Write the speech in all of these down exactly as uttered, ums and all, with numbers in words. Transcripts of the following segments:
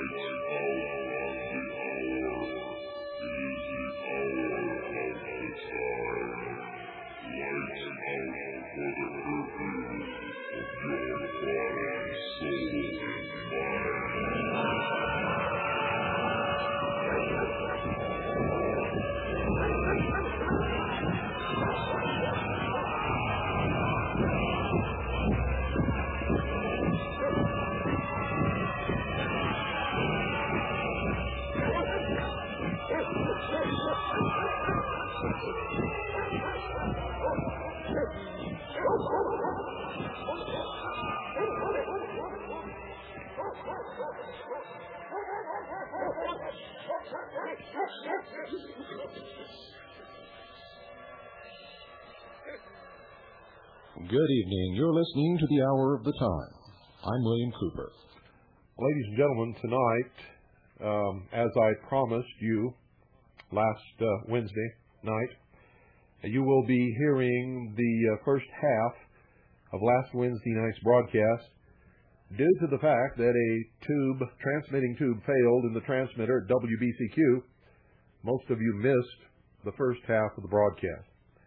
Good evening. You're listening to the Hour of the Time. I'm William Cooper. Ladies and gentlemen, tonight, um, as I promised you last uh, Wednesday night, you will be hearing the uh, first half of last Wednesday night's broadcast due to the fact that a tube, transmitting tube failed in the transmitter at W B C Q. Most of you missed the first half of the broadcast.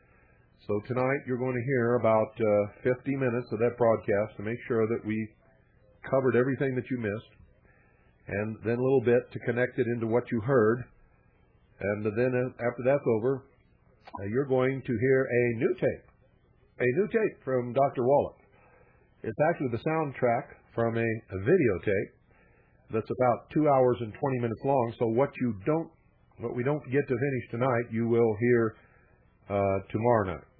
So tonight you're going to hear about uh, fifty minutes of that broadcast to make sure that we covered everything that you missed, and then a little bit to connect it into what you heard. And then uh, after that's over, uh, you're going to hear a new tape, a new tape from Doctor Wallach. It's actually the soundtrack from a, a videotape that's about two hours and twenty minutes long. So what you don't, what we don't get to finish tonight, you will hear uh, tomorrow night.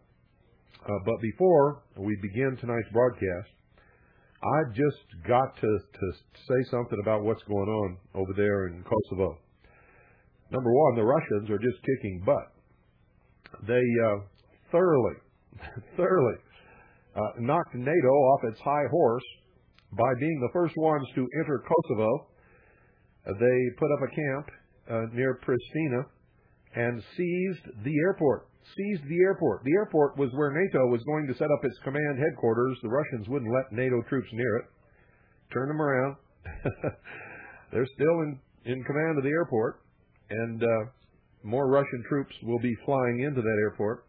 Uh, but before we begin tonight's broadcast, I've just got to, to say something about what's going on over there in Kosovo. Number one, the Russians are just kicking butt. They uh, thoroughly, thoroughly uh, knocked NATO off its high horse by being the first ones to enter Kosovo. Uh, they put up a camp uh, near Pristina and seized the airport. Seized the airport. The airport was where NATO was going to set up its command headquarters. The Russians wouldn't let NATO troops near it. Turn them around. They're still in, in command of the airport, and uh, more Russian troops will be flying into that airport.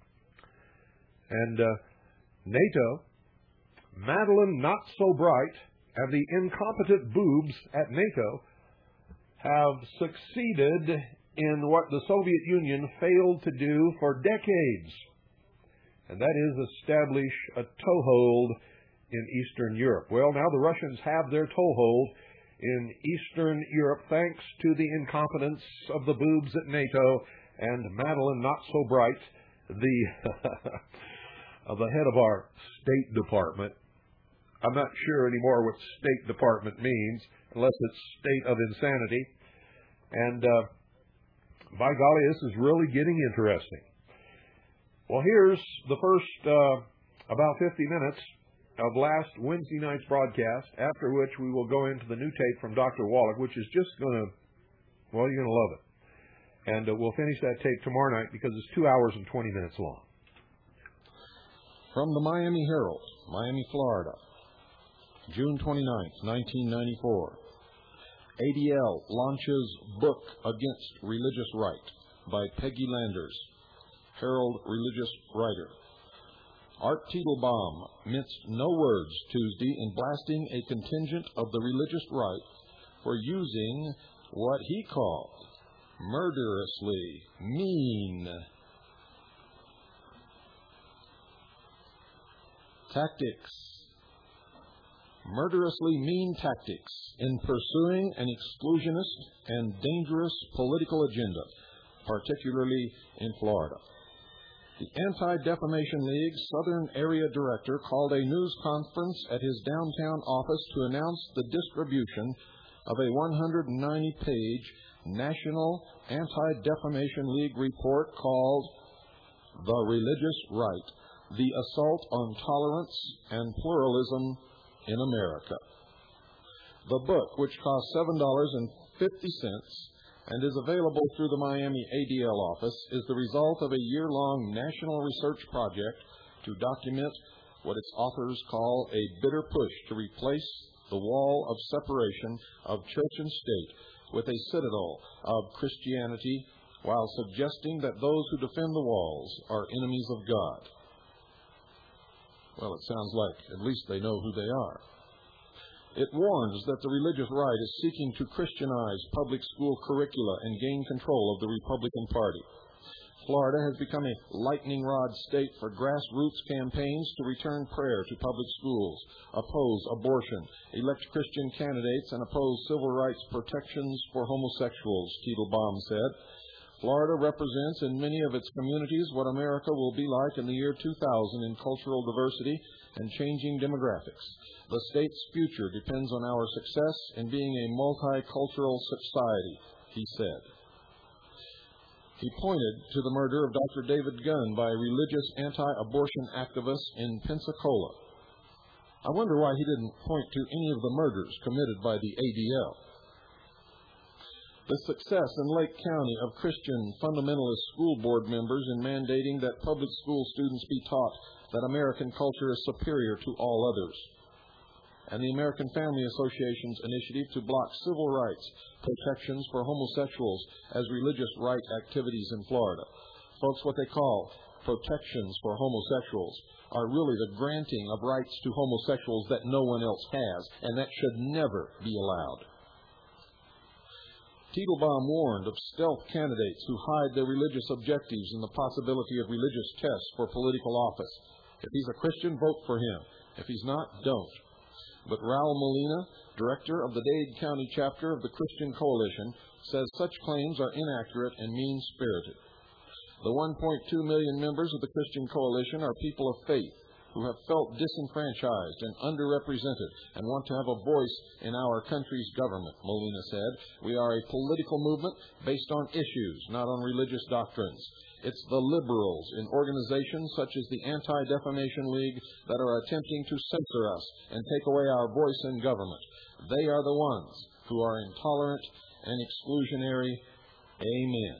And uh, NATO, Madeline Not So Bright, and the incompetent boobs at NATO have succeeded in what the Soviet Union failed to do for decades, and that is establish a toehold in Eastern Europe. Well, now the Russians have their toehold in Eastern Europe thanks to the incompetence of the boobs at NATO and Madeline Not So Bright, the, of the head of our State Department. I'm not sure anymore what State Department means, unless it's state of insanity. And uh, by golly, this is really getting interesting. Well, here's the first uh, about fifty minutes of last Wednesday night's broadcast, after which we will go into the new tape from Doctor Wallach, which is just going to, well, you're going to love it. And uh, we'll finish that tape tomorrow night because it's two hours and twenty minutes long. From the Miami Herald, Miami, Florida, June twenty-ninth, nineteen ninety-four. A D L launches book against religious right by Peggy Landers, Herald religious writer. Art Teitelbaum minced no words Tuesday in blasting a contingent of the religious right for using what he called murderously mean tactics. Murderously mean tactics in pursuing an exclusionist and dangerous political agenda, particularly in Florida. The Anti-Defamation League Southern Area Director called a news conference at his downtown office to announce the distribution of a one hundred ninety page National Anti-Defamation League report called The Religious Right, the Assault on Tolerance and Pluralism in America. The book, which costs seven dollars and fifty cents and is available through the Miami A D L office, is the result of a year-long national research project to document what its authors call a bitter push to replace the wall of separation of church and state with a citadel of Christianity, while suggesting that those who defend the walls are enemies of God. Well, it sounds like at least they know who they are. It warns that the religious right is seeking to Christianize public school curricula and gain control of the Republican Party. Florida has become a lightning rod state for grassroots campaigns to return prayer to public schools, oppose abortion, elect Christian candidates, and oppose civil rights protections for homosexuals, Teitelbaum said. Florida represents in many of its communities what America will be like in the year two thousand in cultural diversity and changing demographics. The state's future depends on our success in being a multicultural society, he said. He pointed to the murder of Doctor David Gunn by religious anti-abortion activists in Pensacola. I wonder why he didn't point to any of the murders committed by the A D L. The success in Lake County of Christian fundamentalist school board members in mandating that public school students be taught that American culture is superior to all others, and the American Family Association's initiative to block civil rights protections for homosexuals as religious right activities in Florida. Folks, what they call protections for homosexuals are really the granting of rights to homosexuals that no one else has, and that should never be allowed. Teitelbaum warned of stealth candidates who hide their religious objectives and the possibility of religious tests for political office. If he's a Christian, vote for him. If he's not, don't. But Raul Molina, director of the Dade County chapter of the Christian Coalition, says such claims are inaccurate and mean-spirited. The one point two million members of the Christian Coalition are people of faith who have felt disenfranchised and underrepresented and want to have a voice in our country's government, Molina said. We are a political movement based on issues, not on religious doctrines. It's the liberals in organizations such as the Anti-Defamation League that are attempting to censor us and take away our voice in government. They are the ones who are intolerant and exclusionary. Amen.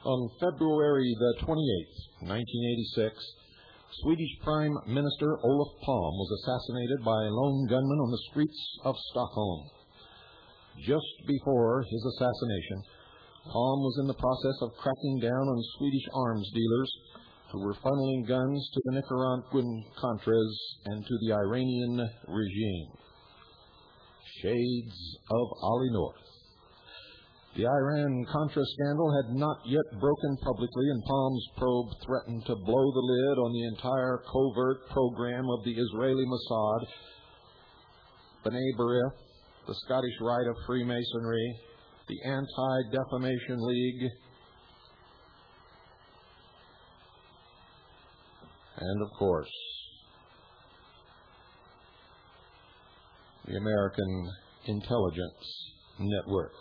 On February the twenty-eighth, nineteen eighty-six, Swedish Prime Minister Olof Palme was assassinated by a lone gunman on the streets of Stockholm. Just before his assassination, Palme was in the process of cracking down on Swedish arms dealers who were funneling guns to the Nicaraguan Contras and to the Iranian regime. Shades of Ollie North. The Iran-Contra scandal had not yet broken publicly, and Palme's probe threatened to blow the lid on the entire covert program of the Israeli Mossad, B'nai B'rith, the Scottish Rite of Freemasonry, the Anti-Defamation League, and, of course, the American Intelligence Network.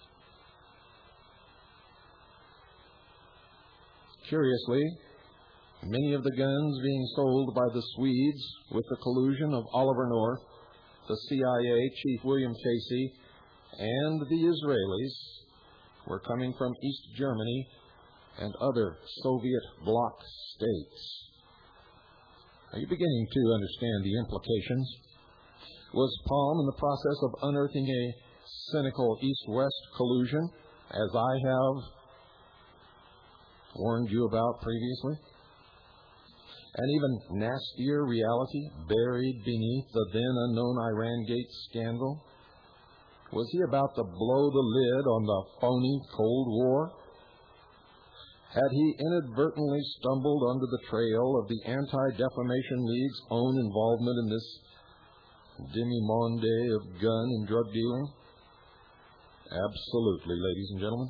Curiously, many of the guns being sold by the Swedes with the collusion of Oliver North, the C I A Chief William Casey, and the Israelis were coming from East Germany and other Soviet bloc states. Are you beginning to understand the implications? Was Palme in the process of unearthing a cynical East-West collusion, as I have warned you about previously? An even nastier reality buried beneath the then unknown Iran Gate scandal? Was he about to blow the lid on the phony Cold War? Had he inadvertently stumbled onto the trail of the Anti-Defamation League's own involvement in this demi-monde of gun and drug dealing? Absolutely, ladies and gentlemen.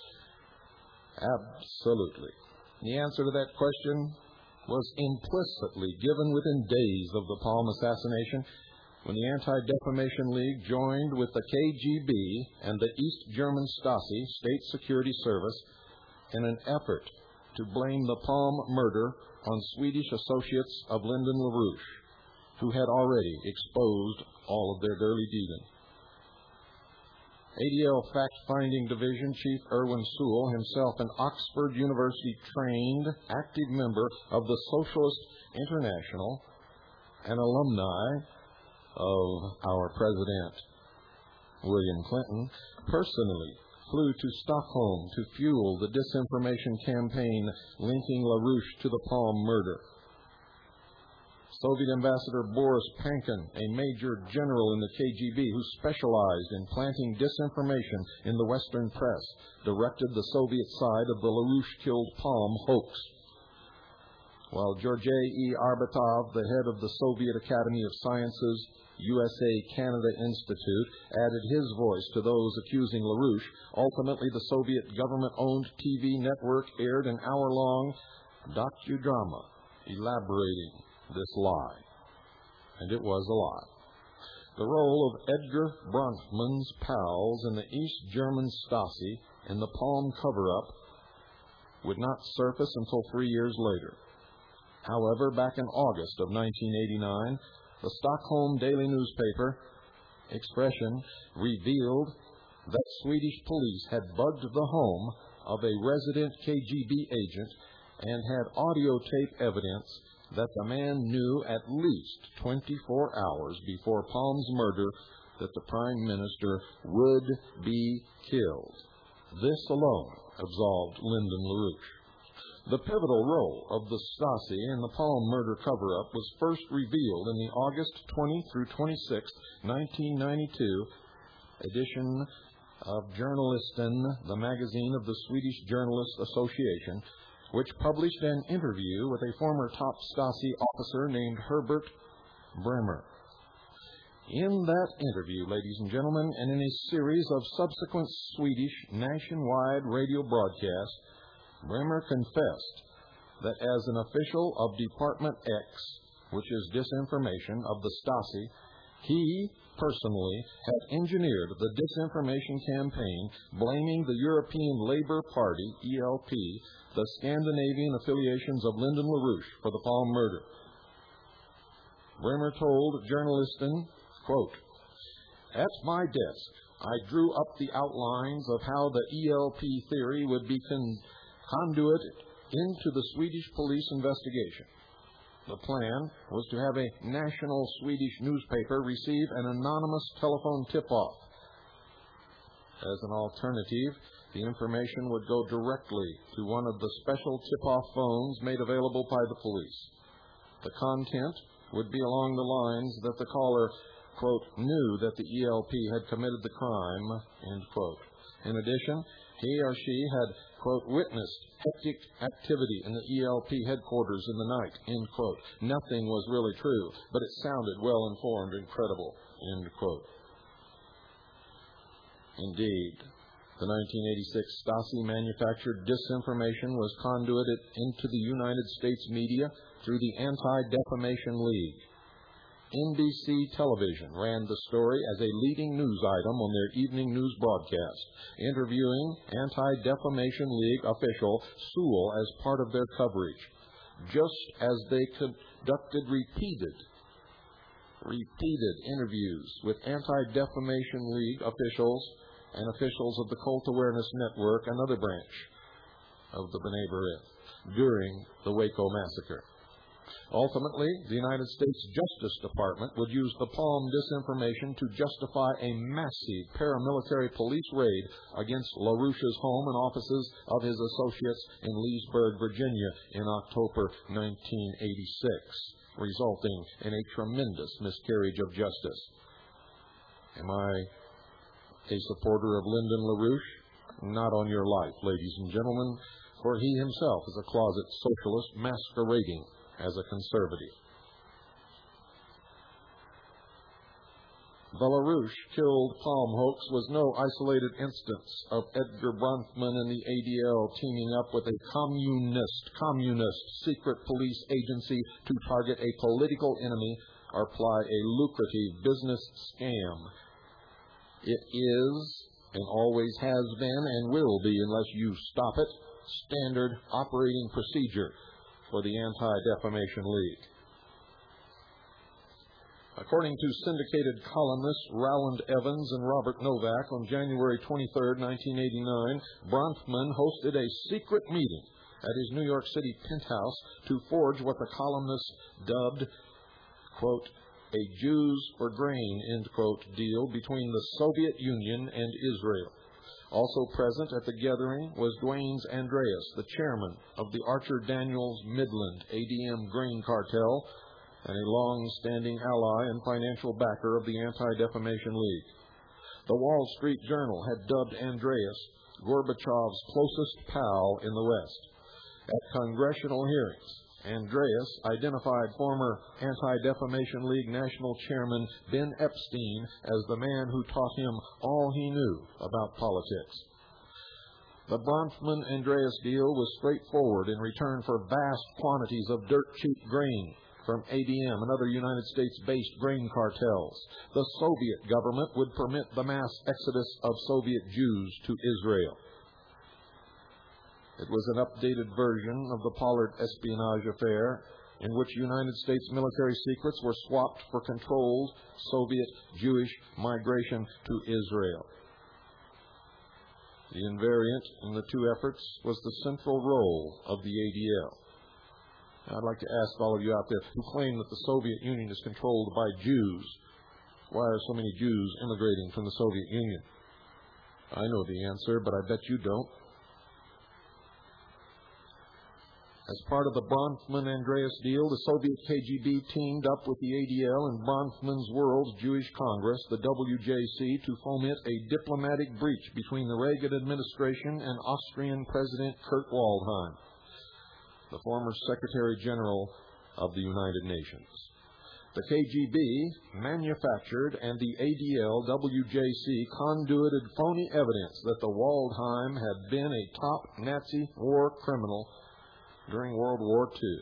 Absolutely. The answer to that question was implicitly given within days of the Palme assassination, when the Anti-Defamation League joined with the K G B and the East German Stasi, State Security Service, in an effort to blame the Palme murder on Swedish associates of Lyndon LaRouche, who had already exposed all of their dirty dealing. A D L Fact-Finding Division Chief Erwin Sewell, himself an Oxford University-trained active member of the Socialist International, an alumni of our President William Clinton, personally flew to Stockholm to fuel the disinformation campaign linking LaRouche to the Palme murder. Soviet Ambassador Boris Pankin, a major general in the K G B who specialized in planting disinformation in the Western press, directed the Soviet side of the LaRouche killed Palme hoax. While Georgei E. Arbatov, the head of the Soviet Academy of Sciences, U S A Canada Institute, added his voice to those accusing LaRouche, ultimately the Soviet government-owned T V network aired an hour-long docudrama elaborating this lie. And it was a lie. The role of Edgar Bronfman's pals in the East German Stasi in the Palme cover-up would not surface until three years later. However, back in August of nineteen eighty-nine, the Stockholm daily newspaper, Expression, revealed that Swedish police had bugged the home of a resident K G B agent and had audio tape evidence that the man knew at least twenty-four hours before Palme's murder that the Prime Minister would be killed. This alone absolved Lyndon LaRouche. The pivotal role of the Stasi in the Palme murder cover-up was first revealed in the August twentieth through twenty-sixth, nineteen ninety-two edition of Journalisten, the magazine of the Swedish Journalists Association, which published an interview with a former top Stasi officer named Herbert Bremer. In that interview, ladies and gentlemen, and in a series of subsequent Swedish nationwide radio broadcasts, Bremer confessed that as an official of Department X, which is disinformation of the Stasi, he personally had engineered the disinformation campaign blaming the European Labour Party, E L P, the Scandinavian affiliations of Lyndon LaRouche, for the Palme murder. Bremer told Journalisten, quote, "At my desk, I drew up the outlines of how the E L P theory would be con- conduit into the Swedish police investigation. The plan was to have a national Swedish newspaper receive an anonymous telephone tip-off. As an alternative, the information would go directly to one of the special tip-off phones made available by the police. The content would be along the lines that the caller, quote, knew that the E L P had committed the crime, end quote. In addition, he or she had, quote, witnessed hectic activity in the E L P headquarters in the night, end quote. Nothing was really true, but it sounded well-informed and credible, end quote. Indeed, the nineteen eighty-six Stasi-manufactured disinformation was conduited into the United States media through the Anti-Defamation League. N B C Television ran the story as a leading news item on their evening news broadcast, interviewing Anti-Defamation League official Sewell as part of their coverage, just as they conducted repeated, repeated interviews with Anti-Defamation League officials and officials of the Cult Awareness Network, another branch of the B'nai B'rith, during the Waco massacre. Ultimately, the United States Justice Department would use the Palm disinformation to justify a massive paramilitary police raid against LaRouche's home and offices of his associates in Leesburg, Virginia in October nineteen eighty-six, resulting in a tremendous miscarriage of justice. Am I a supporter of Lyndon LaRouche? Not on your life, ladies and gentlemen, for he himself is a closet socialist masquerading as a conservative. The LaRouche killed Palm hoax was no isolated instance of Edgar Bronfman and the A D L teaming up with a communist, communist secret police agency to target a political enemy or ply a lucrative business scam. It is, and always has been, and will be unless you stop it, standard operating procedure for the Anti-Defamation League. According to syndicated columnists Rowland Evans and Robert Novak, on January twenty-third, nineteen eighty-nine, Bronfman hosted a secret meeting at his New York City penthouse to forge what the columnists dubbed, quote, a Jews for grain, end quote, deal between the Soviet Union and Israel. Also present at the gathering was Duanes Andreas, the chairman of the Archer Daniels Midland A D M grain cartel and a long-standing ally and financial backer of the Anti-Defamation League. The Wall Street Journal had dubbed Andreas Gorbachev's closest pal in the West. At congressional hearings, Andreas identified former Anti-Defamation League National Chairman Ben Epstein as the man who taught him all he knew about politics. The Bronfman-Andreas deal was straightforward in return for vast quantities of dirt-cheap grain from A D M and other United States-based grain cartels. The Soviet government would permit the mass exodus of Soviet Jews to Israel. It was an updated version of the Pollard espionage affair, in which United States military secrets were swapped for controlled Soviet Jewish migration to Israel. The invariant in the two efforts was the central role of the A D L. I'd like to ask all of you out there who claim that the Soviet Union is controlled by Jews, why are so many Jews immigrating from the Soviet Union? I know the answer, but I bet you don't. As part of the Bronfman-Andreas deal, the Soviet K G B teamed up with the A D L and Bronfman's World Jewish Congress, the W J C, to foment a diplomatic breach between the Reagan administration and Austrian President Kurt Waldheim, the former Secretary General of the United Nations. The K G B manufactured and the A D L W J C conduited phony evidence that the Waldheim had been a top Nazi war criminal during World War Two.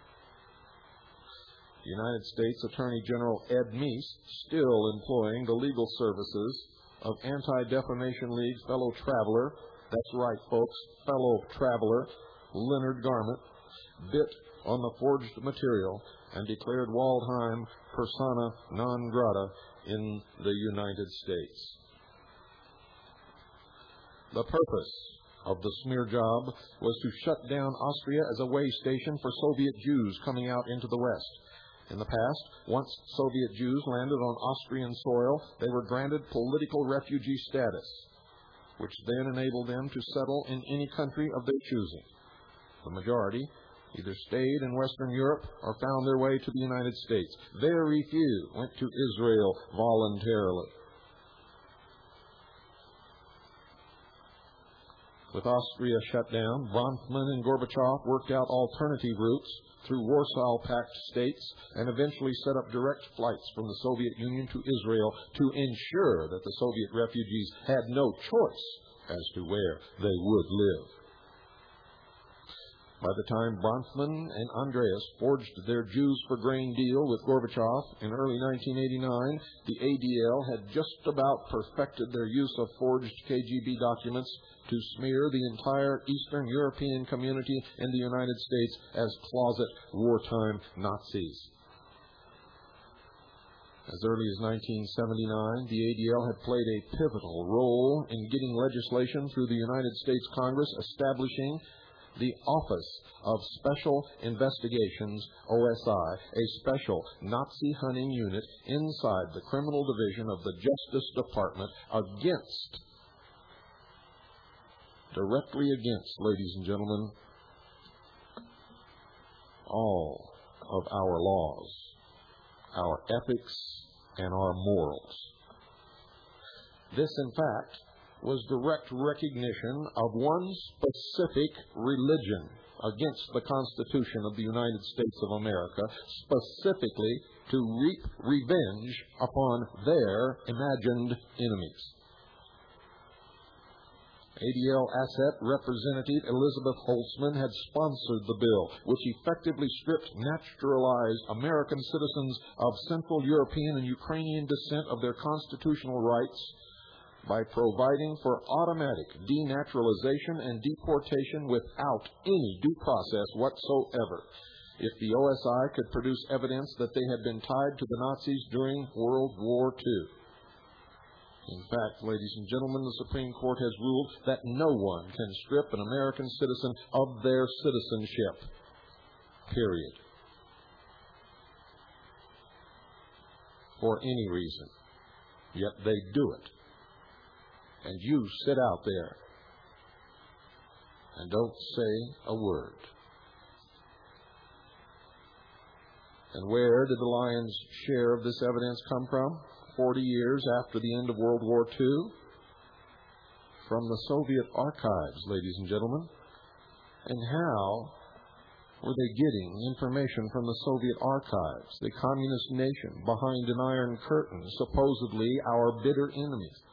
The United States Attorney General Ed Meese, still employing the legal services of Anti-Defamation League fellow traveler, that's right folks, fellow traveler, Leonard Garment, bit on the forged material and declared Waldheim persona non grata in the United States. The purpose of the smear job was to shut down Austria as a way station for Soviet Jews coming out into the West. In the past, once Soviet Jews landed on Austrian soil, they were granted political refugee status, which then enabled them to settle in any country of their choosing. The majority either stayed in Western Europe or found their way to the United States. Very few went to Israel voluntarily. With Austria shut down, Bronfman and Gorbachev worked out alternative routes through Warsaw Pact states and eventually set up direct flights from the Soviet Union to Israel to ensure that the Soviet refugees had no choice as to where they would live. By the time Bronfman and Andreas forged their Jews for Grain deal with Gorbachev in early nineteen eighty-nine, the A D L had just about perfected their use of forged K G B documents to smear the entire Eastern European community in the United States as closet wartime Nazis. As early as nineteen seventy-nine, the A D L had played a pivotal role in getting legislation through the United States Congress establishing the Office of Special Investigations, O S I, a special Nazi hunting unit inside the criminal division of the Justice Department against, directly against, ladies and gentlemen, all of our laws, our ethics, and our morals. This, in fact, was direct recognition of one specific religion against the Constitution of the United States of America, specifically to reap revenge upon their imagined enemies. A D L asset representative Elizabeth Holtzman had sponsored the bill, which effectively stripped naturalized American citizens of Central European and Ukrainian descent of their constitutional rights by providing for automatic denaturalization and deportation without any due process whatsoever if the O S I could produce evidence that they had been tied to the Nazis during World War Two. In fact, ladies and gentlemen, the Supreme Court has ruled that no one can strip an American citizen of their citizenship. Period. For any reason. Yet they do it. And you sit out there and don't say a word. And where did the lion's share of this evidence come from? Forty years after the end of World War Two? From the Soviet archives, ladies and gentlemen. And how were they getting information from the Soviet archives, the communist nation behind an iron curtain, supposedly our bitter enemies?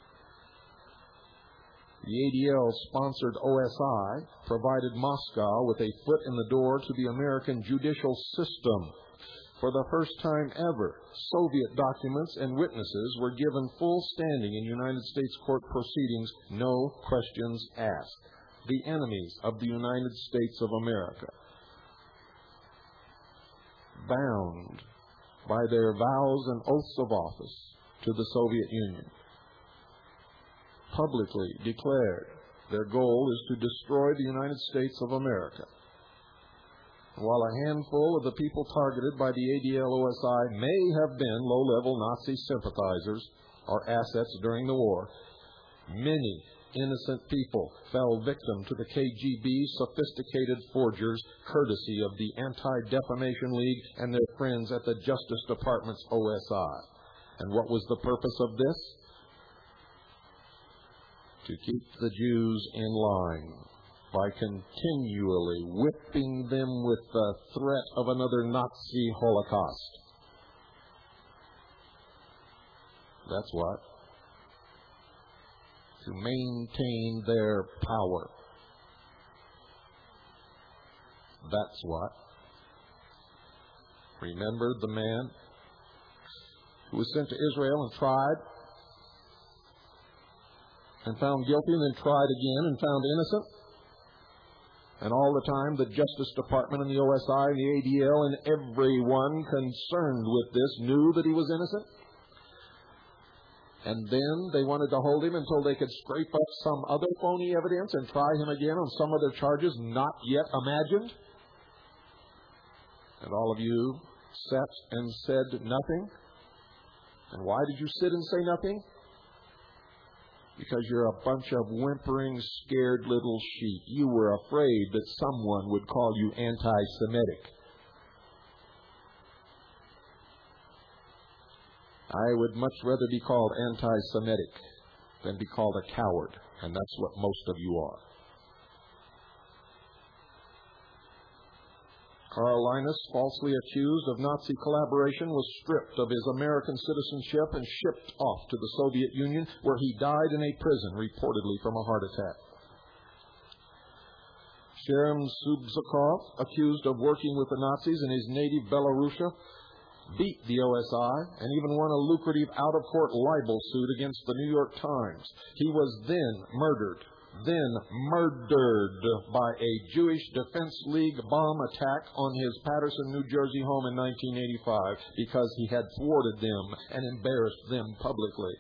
The A D L-sponsored O S I provided Moscow with a foot in the door to the American judicial system. For the first time ever, Soviet documents and witnesses were given full standing in United States court proceedings, no questions asked. The enemies of the United States of America, bound by their vows and oaths of office to the Soviet Union, publicly declared their goal is to destroy the United States of America. While a handful of the people targeted by the A D L O S I may have been low-level Nazi sympathizers or assets during the war, many innocent people fell victim to the K G B sophisticated forgers courtesy of the Anti-Defamation League and their friends at the Justice Department's O S I. And what was the purpose of this? To keep the Jews in line by continually whipping them with the threat of another Nazi Holocaust. That's what. To maintain their power. That's what. Remember the man who was sent to Israel and tried and found guilty and then tried again and found innocent? And all the time, the Justice Department and the O S I and the A D L and everyone concerned with this knew that he was innocent? And then they wanted to hold him until they could scrape up some other phony evidence and try him again on some other charges not yet imagined. And all of you sat and said nothing. And why did you sit and say nothing? Because you're a bunch of whimpering, scared little sheep. You were afraid that someone would call you anti-Semitic. I would much rather be called anti-Semitic than be called a coward, and that's what most of you are. Karl Linus, falsely accused of Nazi collaboration, was stripped of his American citizenship and shipped off to the Soviet Union, where he died in a prison, reportedly from a heart attack. Sherem Subzakov, accused of working with the Nazis in his native Belarusia, beat the O S I and even won a lucrative out-of-court libel suit against the New York Times. He was then murdered, then murdered by a Jewish Defense League bomb attack on his Paterson, New Jersey home in nineteen eighty-five because he had thwarted them and embarrassed them publicly.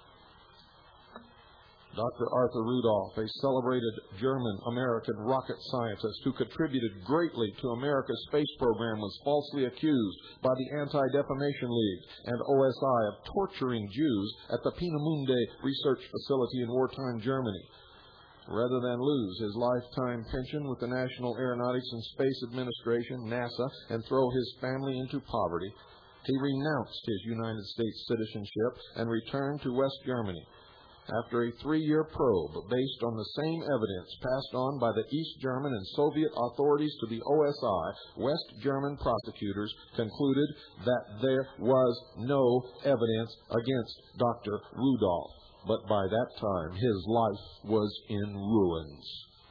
Doctor Arthur Rudolph, a celebrated German-American rocket scientist who contributed greatly to America's space program, was falsely accused by the Anti-Defamation League and O S I of torturing Jews at the Peenemünde research facility in wartime Germany. Rather than lose his lifetime pension with the National Aeronautics and Space Administration, NASA, and throw his family into poverty, he renounced his United States citizenship and returned to West Germany. After a three-year probe based on the same evidence passed on by the East German and Soviet authorities to the O S I, West German prosecutors concluded that there was no evidence against Doctor Rudolph. But by that time, his life was in ruins.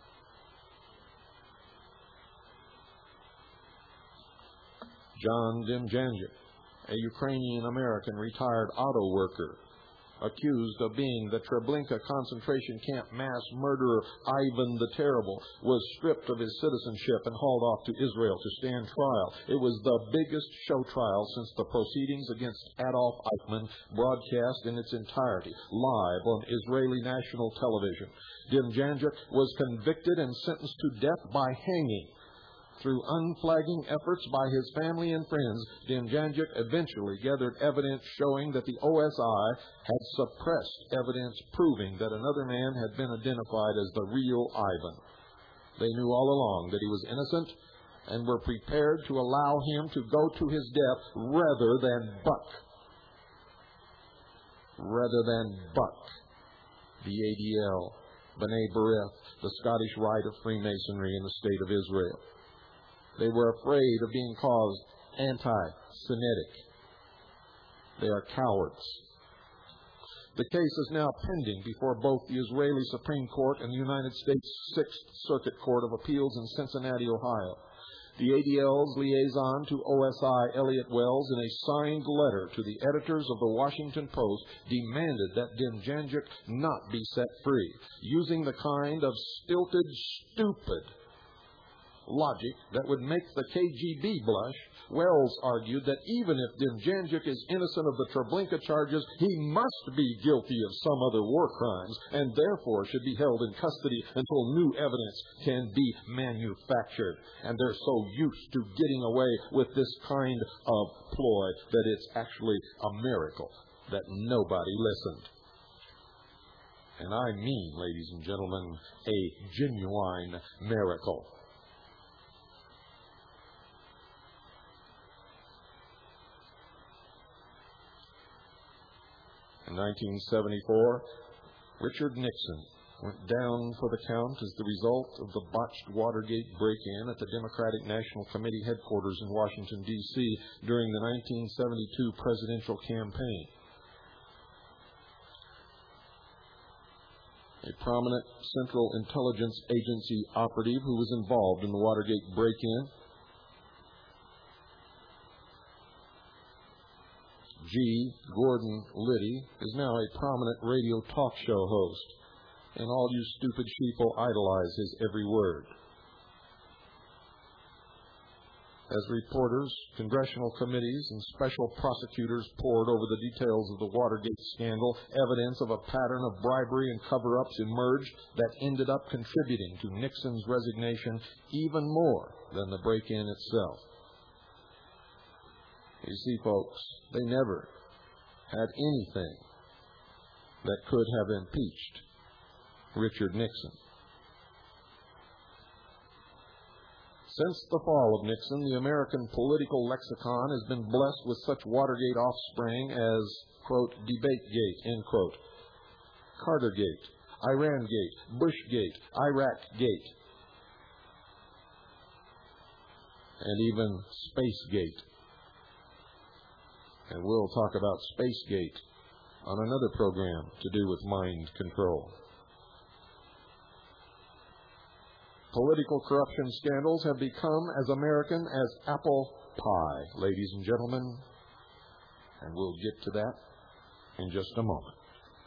John Demjanjuk, a Ukrainian-American retired auto worker, accused of being the Treblinka concentration camp mass murderer Ivan the Terrible, was stripped of his citizenship and hauled off to Israel to stand trial. It was the biggest show trial since the proceedings against Adolf Eichmann, broadcast in its entirety, live on Israeli national television. Demjanjuk was convicted and sentenced to death by hanging. Through unflagging efforts by his family and friends, Demjanjuk eventually gathered evidence showing that the O S I had suppressed evidence proving that another man had been identified as the real Ivan. They knew all along that he was innocent and were prepared to allow him to go to his death rather than buck. Rather than buck the A D L, B'nai B'rith, the Scottish Rite of Freemasonry in the State of Israel. They were afraid of being called anti-Semitic. They are cowards. The case is now pending before both the Israeli Supreme Court and the United States Sixth Circuit Court of Appeals in Cincinnati, Ohio. The A D L's liaison to O S I, Elliot Wells, in a signed letter to the editors of the Washington Post, demanded that Demjanjuk not be set free, using the kind of stilted, stupid logic that would make the K G B blush. Wells argued that even if Demjanjuk is innocent of the Treblinka charges, he must be guilty of some other war crimes and therefore should be held in custody until new evidence can be manufactured. And they're so used to getting away with this kind of ploy that it's actually a miracle that nobody listened. And I mean, ladies and gentlemen, a genuine miracle. In nineteen seventy-four, Richard Nixon went down for the count as the result of the botched Watergate break-in at the Democratic National Committee headquarters in Washington, D C during the nineteen seventy-two presidential campaign. A prominent Central Intelligence Agency operative who was involved in the Watergate break-in, G. Gordon Liddy, is now a prominent radio talk show host, and all you stupid sheeple idolize his every word. as reporters, congressional committees, and special prosecutors pored over the details of the Watergate scandal, evidence of a pattern of bribery and cover-ups emerged that ended up contributing to Nixon's resignation even more than the break-in itself. You see, folks, they never had anything that could have impeached Richard Nixon. Since the fall of Nixon, the American political lexicon has been blessed with such Watergate offspring as, quote, Debategate, end quote, Cartergate, Irangate, Bushgate, Iraqgate, and even Spacegate. And we'll talk about Spacegate on another program to do with mind control. Political corruption scandals have become as American as apple pie, ladies and gentlemen. And we'll get to that in just a moment.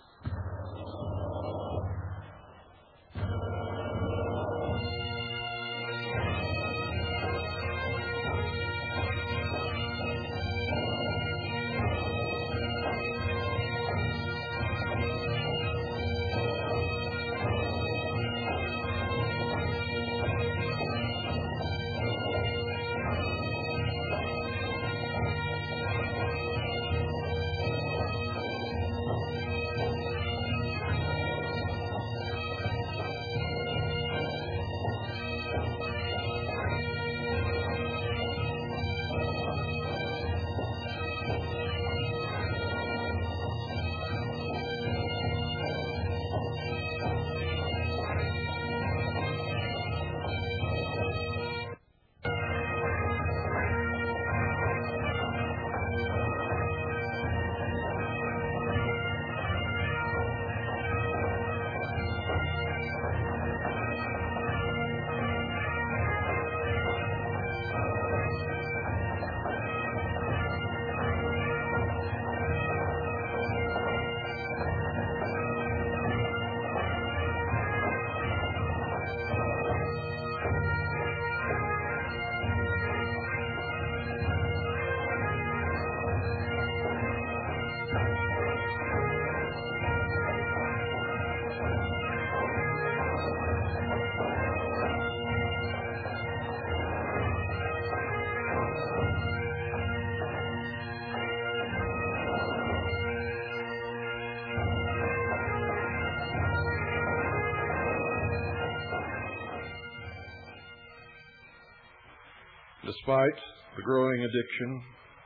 Despite the growing addiction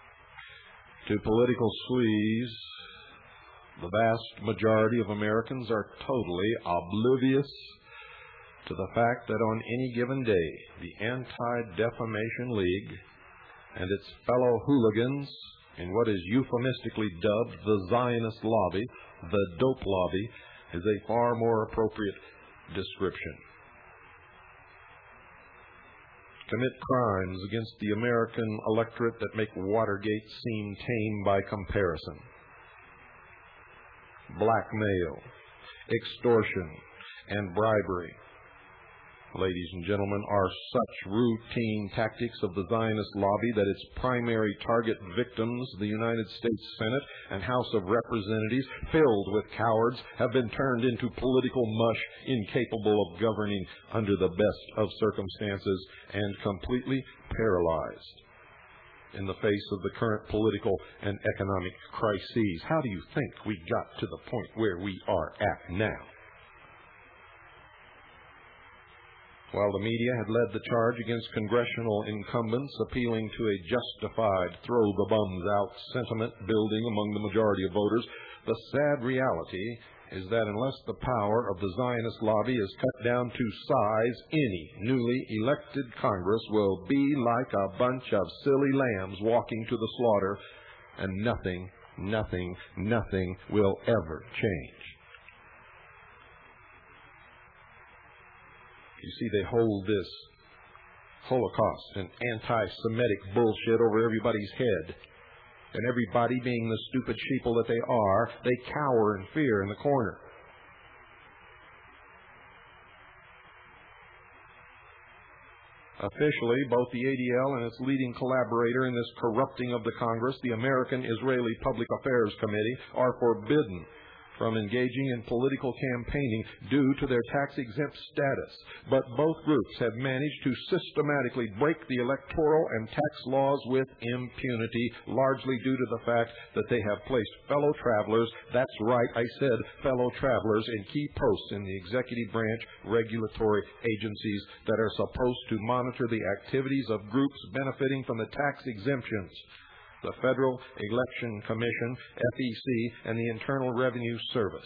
to political sleaze, the vast majority of Americans are totally oblivious to the fact that on any given day, the Anti-Defamation League and its fellow hooligans in what is euphemistically dubbed the Zionist lobby, the dope lobby, is a far more appropriate description, commit crimes against the American electorate that make Watergate seem tame by comparison. Blackmail, extortion, and bribery, ladies and gentlemen, are such routine tactics of the Zionist lobby that its primary target victims, the United States Senate and House of Representatives, filled with cowards, have been turned into political mush, incapable of governing under the best of circumstances and completely paralyzed in the face of the current political and economic crises. How do you think we got to the point where we are at now? While the media had led the charge against congressional incumbents, appealing to a justified throw-the-bums-out sentiment building among the majority of voters, the sad reality is that unless the power of the Zionist lobby is cut down to size, any newly elected Congress will be like a bunch of silly lambs walking to the slaughter, and nothing, nothing, nothing will ever change. You see, they hold this Holocaust and anti-Semitic bullshit over everybody's head. And everybody, being the stupid sheeple that they are, they cower in fear in the corner. Officially, both the A D L and its leading collaborator in this corrupting of the Congress, the American Israeli Public Affairs Committee, are forbidden from engaging in political campaigning due to their tax-exempt status. But both groups have managed to systematically break the electoral and tax laws with impunity, largely due to the fact that they have placed fellow travelers, that's right, I said fellow travelers, in key posts in the executive branch regulatory agencies that are supposed to monitor the activities of groups benefiting from the tax exemptions: the Federal Election Commission, F E C, and the Internal Revenue Service.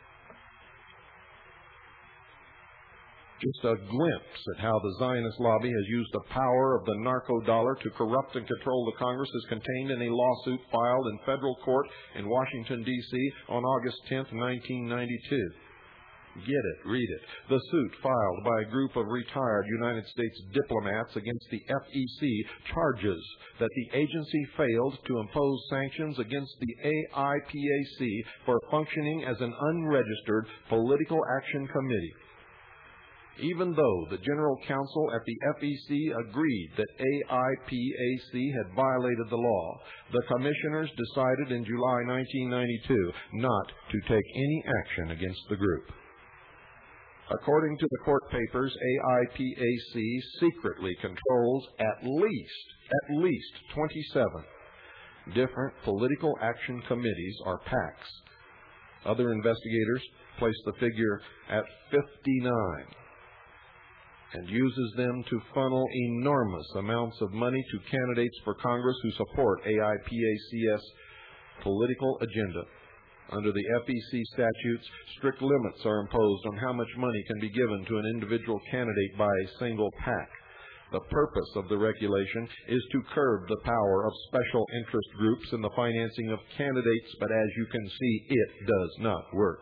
Just a glimpse at how the Zionist lobby has used the power of the narco-dollar to corrupt and control the Congress is contained in a lawsuit filed in federal court in Washington, D C on August tenth, nineteen ninety-two. Get it, read it. The suit filed by a group of retired United States diplomats against the F E C charges that the agency failed to impose sanctions against the A I P A C for functioning as an unregistered political action committee. Even though the General Counsel at the F E C agreed that A I P A C had violated the law, the commissioners decided in July nineteen ninety-two not to take any action against the group. According to the court papers, A I P A C secretly controls at least, at least twenty-seven different political action committees, or PACs. Other investigators place the figure at fifty-nine and uses them to funnel enormous amounts of money to candidates for Congress who support A I P A C's political agenda. Under the F E C statutes, strict limits are imposed on how much money can be given to an individual candidate by a single PAC. The purpose of the regulation is to curb the power of special interest groups in the financing of candidates, but as you can see, it does not work.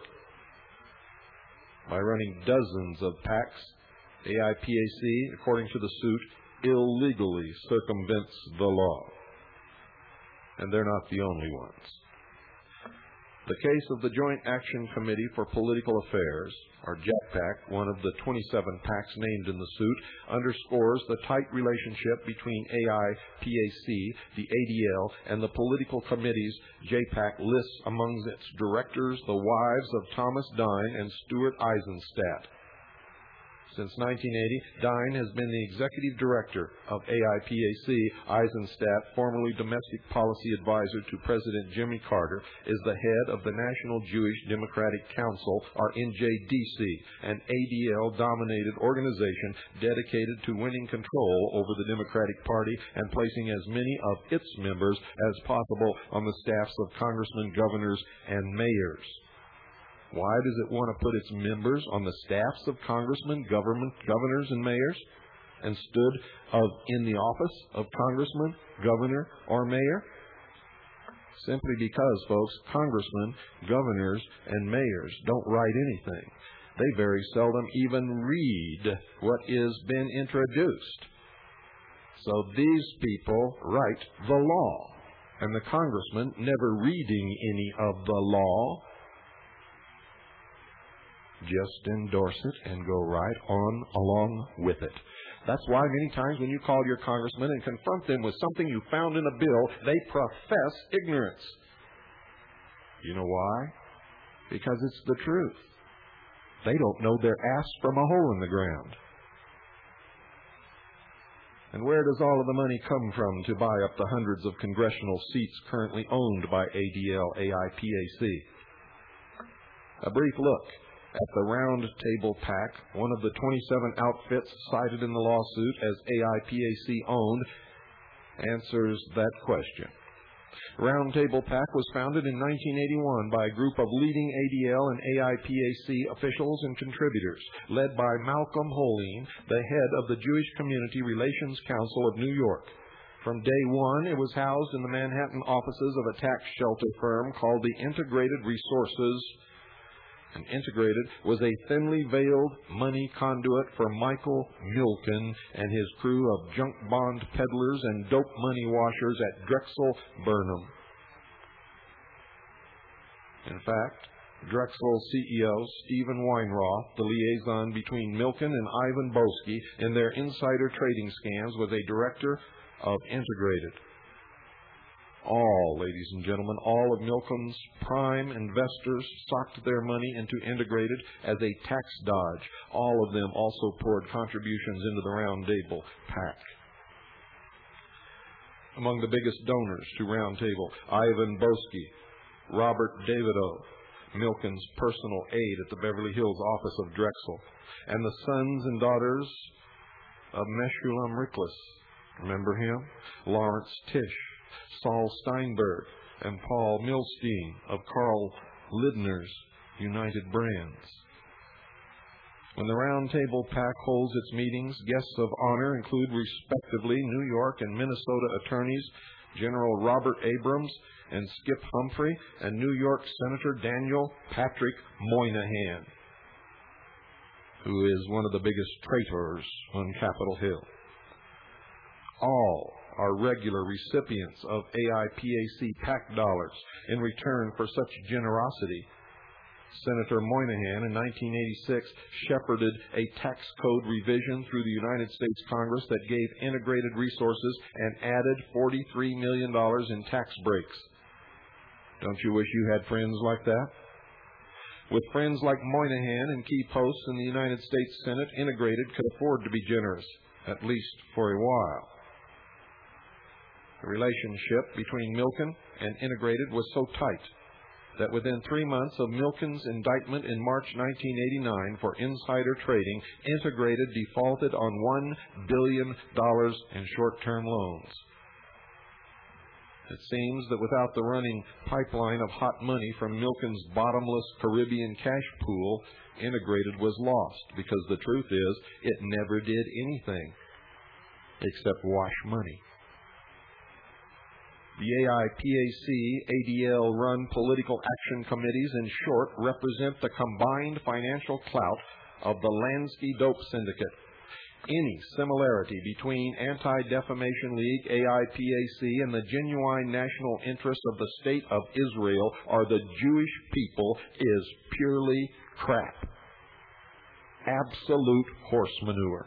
By running dozens of PACs, A I P A C, according to the suit, illegally circumvents the law. And they're not the only ones. The case of the Joint Action Committee for Political Affairs, or JACPAC, one of the twenty-seven PACs named in the suit, underscores the tight relationship between A I P A C, the A D L, and the political committees JACPAC lists among its directors the wives of Thomas Dine and Stuart Eisenstadt. Since nineteen eighty, Dine has been the executive director of A I P A C. Eisenstadt, formerly domestic policy advisor to President Jimmy Carter, is the head of the National Jewish Democratic Council, or N J D C, an A D L-dominated organization dedicated to winning control over the Democratic Party and placing as many of its members as possible on the staffs of congressmen, governors, and mayors. Why does it want to put its members on the staffs of congressmen, government, governors, and mayors, and stood of, in the office of congressman, governor, or mayor? Simply because, folks, congressmen, governors, and mayors don't write anything. They very seldom even read what is been introduced. So these people write the law, and the congressman, never reading any of the law, just endorse it and go right on along with it. That's why many times when you call your congressman and confront them with something you found in a bill, they profess ignorance. You know why? Because it's the truth. They don't know their ass from a hole in the ground. And where does all of the money come from to buy up the hundreds of congressional seats currently owned by A D L A I P A C? A brief look at the Round Table PAC, one of the twenty-seven outfits cited in the lawsuit as A I P A C owned, answers that question. Round Table PAC was founded in nineteen eighty-one by a group of leading A D L and A I P A C officials and contributors, led by Malcolm Holine, the head of the Jewish Community Relations Council of New York. From day one, it was housed in the Manhattan offices of a tax shelter firm called the Integrated Resources. And Integrated was a thinly veiled money conduit for Michael Milken and his crew of junk bond peddlers and dope money washers at Drexel Burnham. In fact, Drexel C E O Stephen Weinroth, the liaison between Milken and Ivan Boesky in their insider trading scams, was a director of Integrated. All, ladies and gentlemen, all of Milken's prime investors socked their money into Integrated as a tax dodge. All of them also poured contributions into the Round Table PAC. Among the biggest donors to Round Table, Ivan Boesky, Robert Davidow, Milken's personal aide at the Beverly Hills office of Drexel, and the sons and daughters of Meshulam Riklis. Remember him? Lawrence Tisch, Saul Steinberg, and Paul Milstein of Carl Lidner's United Brands. When the Round Table PAC holds its meetings, guests of honor include respectively New York and Minnesota attorneys General Robert Abrams and Skip Humphrey, and New York Senator Daniel Patrick Moynihan, who is one of the biggest traitors on Capitol Hill. All are regular recipients of A I P A C PAC dollars in return for such generosity. Senator Moynihan in nineteen eighty-six shepherded a tax code revision through the United States Congress that gave Integrated Resources and added forty-three million dollars in tax breaks. Don't you wish you had friends like that? With friends like Moynihan in key posts in the United States Senate, Integrated could afford to be generous, at least for a while. The relationship between Milken and Integrated was so tight that within three months of Milken's indictment in March nineteen eighty-nine for insider trading, Integrated defaulted on one billion dollars in short-term loans. It seems that without the running pipeline of hot money from Milken's bottomless Caribbean cash pool, Integrated was lost, because the truth is, it never did anything except wash money. The A I P A C, A D L-run political action committees, in short, represent the combined financial clout of the Lansky Dope Syndicate. Any similarity between Anti-Defamation League, A I P A C, and the genuine national interests of the State of Israel or the Jewish people is purely crap. Absolute horse manure.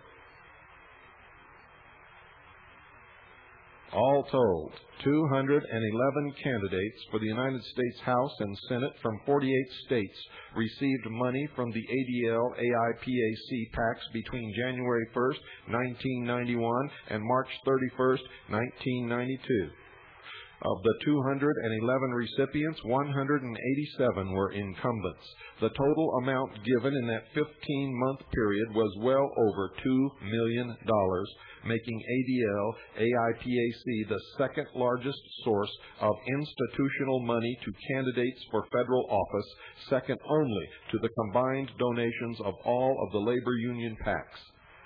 All told, two hundred eleven candidates for the United States House and Senate from forty-eight states received money from the A D L A I P A C PACs between January first, nineteen ninety-one and March thirty-first, nineteen ninety-two. Of the two hundred eleven recipients, one hundred eighty-seven were incumbents. The total amount given in that fifteen-month period was well over two million dollars, making A D L A I P A C the second largest source of institutional money to candidates for federal office, second only to the combined donations of all of the labor union PACs.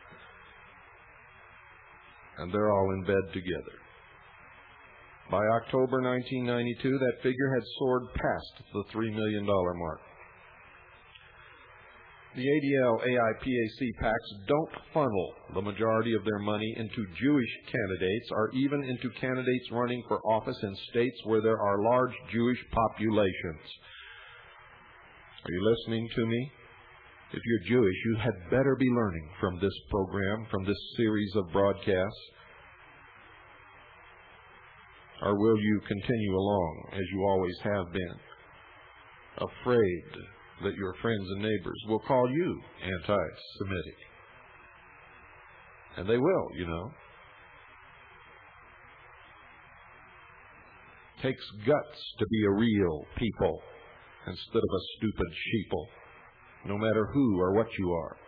And they're all in bed together. By October nineteen ninety-two, that figure had soared past the three million dollars mark. The A D L A I P A C PACs don't funnel the majority of their money into Jewish candidates or even into candidates running for office in states where there are large Jewish populations. Are you listening to me? If you're Jewish, you had better be learning from this program, from this series of broadcasts. Or will you continue along as you always have been, afraid that your friends and neighbors will call you anti-Semitic? And they will, you know. It takes guts to be a real people instead of a stupid sheeple, no matter who or what you are.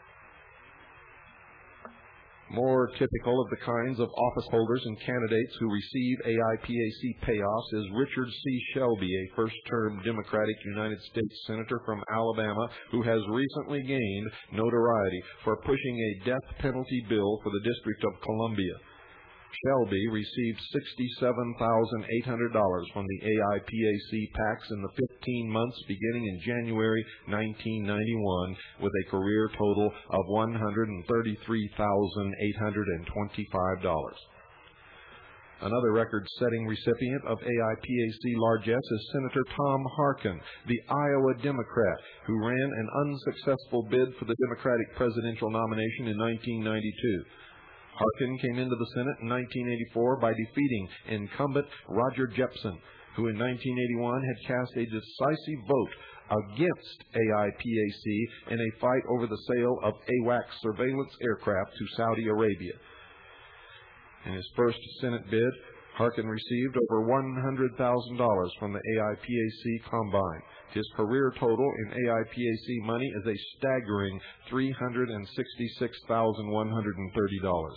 More typical of the kinds of office holders and candidates who receive A I P A C payoffs is Richard C. Shelby, a first-term Democratic United States Senator from Alabama who has recently gained notoriety for pushing a death penalty bill for the District of Columbia. Shelby received sixty-seven thousand eight hundred dollars from the A I P A C PACs in the fifteen months beginning in January nineteen ninety-one, with a career total of one hundred thirty-three thousand eight hundred twenty-five dollars. Another record-setting recipient of A I P A C largesse is Senator Tom Harkin, the Iowa Democrat, who ran an unsuccessful bid for the Democratic presidential nomination in nineteen ninety-two. Harkin came into the Senate in nineteen eighty-four by defeating incumbent Roger Jepsen, who in nineteen eighty-one had cast a decisive vote against A I P A C in a fight over the sale of AWACS surveillance aircraft to Saudi Arabia. In his first Senate bid, Harkin received over one hundred thousand dollars from the A I P A C Combine. His career total in A I P A C money is a staggering three hundred sixty-six thousand one hundred thirty dollars.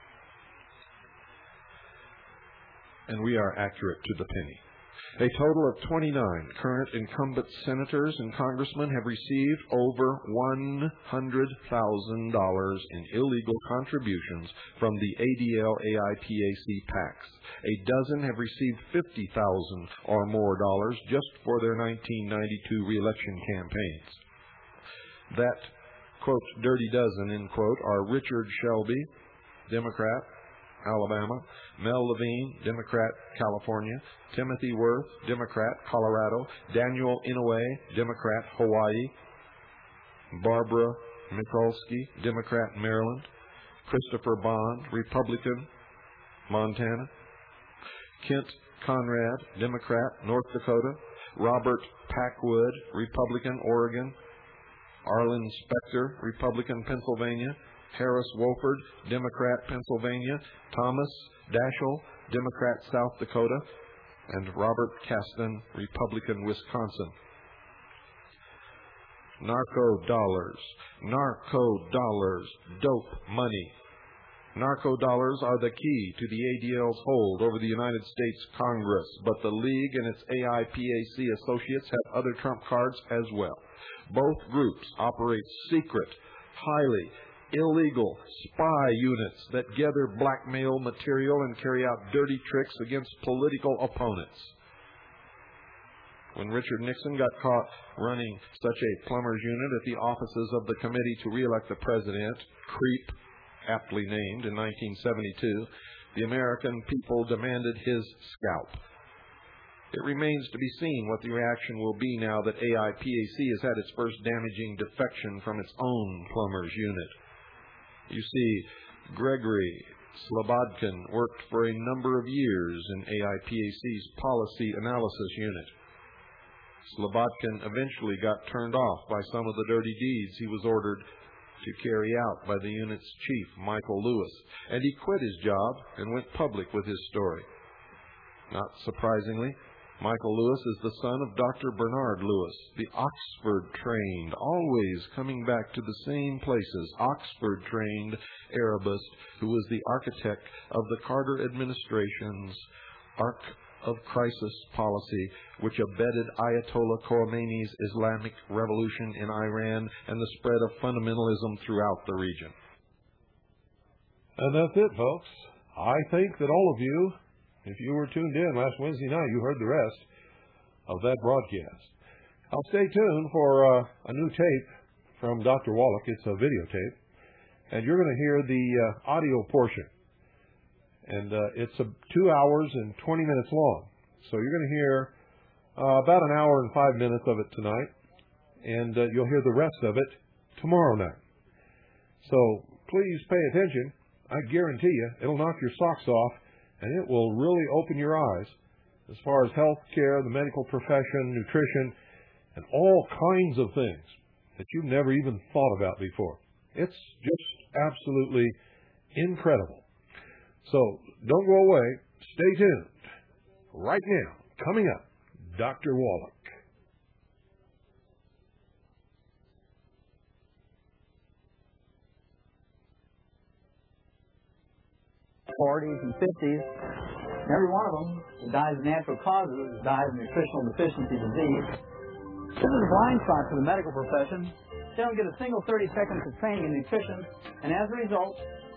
And we are accurate to the penny. A total of twenty-nine current incumbent senators and congressmen have received over one hundred thousand dollars in illegal contributions from the A D L A I P A C PACs. A dozen have received fifty thousand dollars or more dollars just for their nineteen ninety-two reelection campaigns. That, quote, dirty dozen, end quote, are Richard Shelby, Democrat, Alabama; Mel Levine, Democrat, California; Timothy Worth, Democrat, Colorado; Daniel Inouye, Democrat, Hawaii; Barbara Mikulski, Democrat, Maryland; Christopher Bond, Republican, Montana; Kent Conrad, Democrat, North Dakota; Robert Packwood, Republican, Oregon; Arlen Specter, Republican, Pennsylvania; Harris Wolford, Democrat, Pennsylvania; Thomas Daschle, Democrat, South Dakota; and Robert Kasten, Republican, Wisconsin. Narco dollars, narco dollars, dope money. Narco dollars are the key to the A D L's hold over the United States Congress, but the League and its A I P A C associates have other trump cards as well. Both groups operate secret, highly illegal spy units that gather blackmail material and carry out dirty tricks against political opponents. When Richard Nixon got caught running such a plumber's unit at the offices of the Committee to Re-elect the President, CREEP, aptly named, in nineteen seventy-two, the American people demanded his scalp. It remains to be seen what the reaction will be now that A I P A C has had its first damaging defection from its own plumber's unit. You see, Gregory Slobodkin worked for a number of years in A I P A C's Policy Analysis Unit. Slobodkin eventually got turned off by some of the dirty deeds he was ordered to carry out by the unit's chief, Michael Lewis, and he quit his job and went public with his story. Not surprisingly, Michael Lewis is the son of Doctor Bernard Lewis, the Oxford-trained, always coming back to the same places, Oxford-trained Arabist who was the architect of the Carter administration's Ark of Crisis policy, which abetted Ayatollah Khomeini's Islamic Revolution in Iran and the spread of fundamentalism throughout the region. And that's it, folks. I think that all of you, if you were tuned in last Wednesday night, you heard the rest of that broadcast. I'll stay tuned for uh, a new tape from Doctor Wallach. It's a videotape. And you're going to hear the uh, audio portion. And uh, it's uh, two hours and twenty minutes long. So you're going to hear uh, about an hour and five minutes of it tonight. And uh, you'll hear the rest of it tomorrow night. So please pay attention. I guarantee you it'll knock your socks off, and it will really open your eyes as far as health care, the medical profession, nutrition, and all kinds of things that you've never even thought about before. It's just absolutely incredible. So don't go away. Stay tuned. Right now, coming up, Doctor Wallach. forties and fifties, every one of them dies of natural causes, dies of nutritional deficiency disease. This is a blind spot for the medical profession. They don't get a single thirty seconds of training in nutrition, and as a result,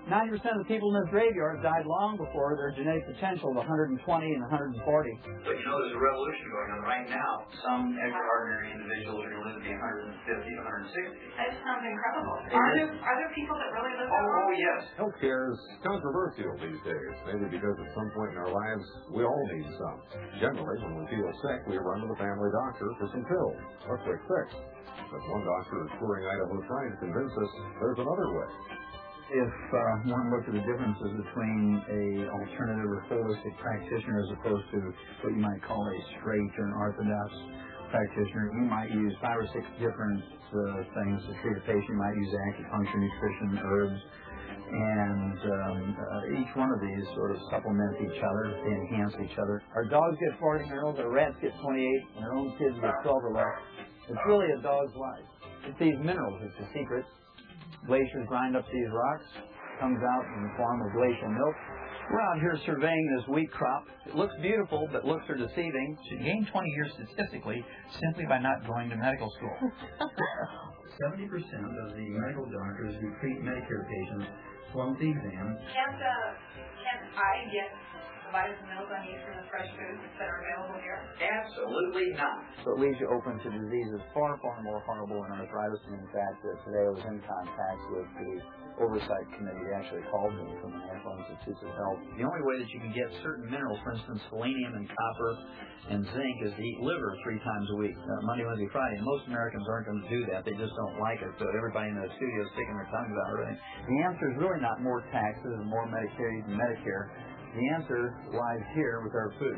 ninety percent of the people in this graveyard died long before their genetic potential of one hundred twenty and one hundred forty. But you know, there's a revolution going on right now. Some extraordinary individuals are going to live to be one hundred fifty, one hundred sixty. That sounds incredible. Are there, are there people that really live that Oh, long? oh, yes. Healthcare is controversial these days, maybe because at some point in our lives we all need some. Generally, when we feel sick, we run to the family doctor for some pills, a quick fix. But one doctor is touring Idaho trying to convince us there's another way. If uh, one looked at the differences between a alternative or holistic practitioner as opposed to what you might call a straight or an orthodox practitioner, you might use five or six different uh, things to treat a patient. You might use acupuncture, nutrition, herbs, and um, uh, each one of these sort of supplement each other. They enhance each other. Our dogs get forty minerals, our rats get twenty-eight, and our own kids get twelve or less. It's really a dog's life. It's these minerals. It's the secret. Glaciers grind up these rocks, comes out in the form of glacial milk. We're out here surveying this wheat crop. It looks beautiful, but looks are deceiving. Should gain twenty years statistically simply by not going to medical school. seventy percent of the medical doctors who treat Medicare patients flunk the exam. Can't, uh, can't I get vitamins and minerals I need from the fresh foods that are available here? Absolutely not. So it leaves you open to diseases far, far more horrible than arthritis. And in fact, uh, today I was in contact with the oversight committee. They actually called me from the National Institutes of Health. The only way that you can get certain minerals, for instance, selenium and copper and zinc, is to eat liver three times a week, uh, Monday, Wednesday, Friday. And most Americans aren't going to do that. They just don't like it. So everybody in the studio is sticking their tongues out already. The answer is really not more taxes and more Medicare and Medicare. The answer lies here with our food.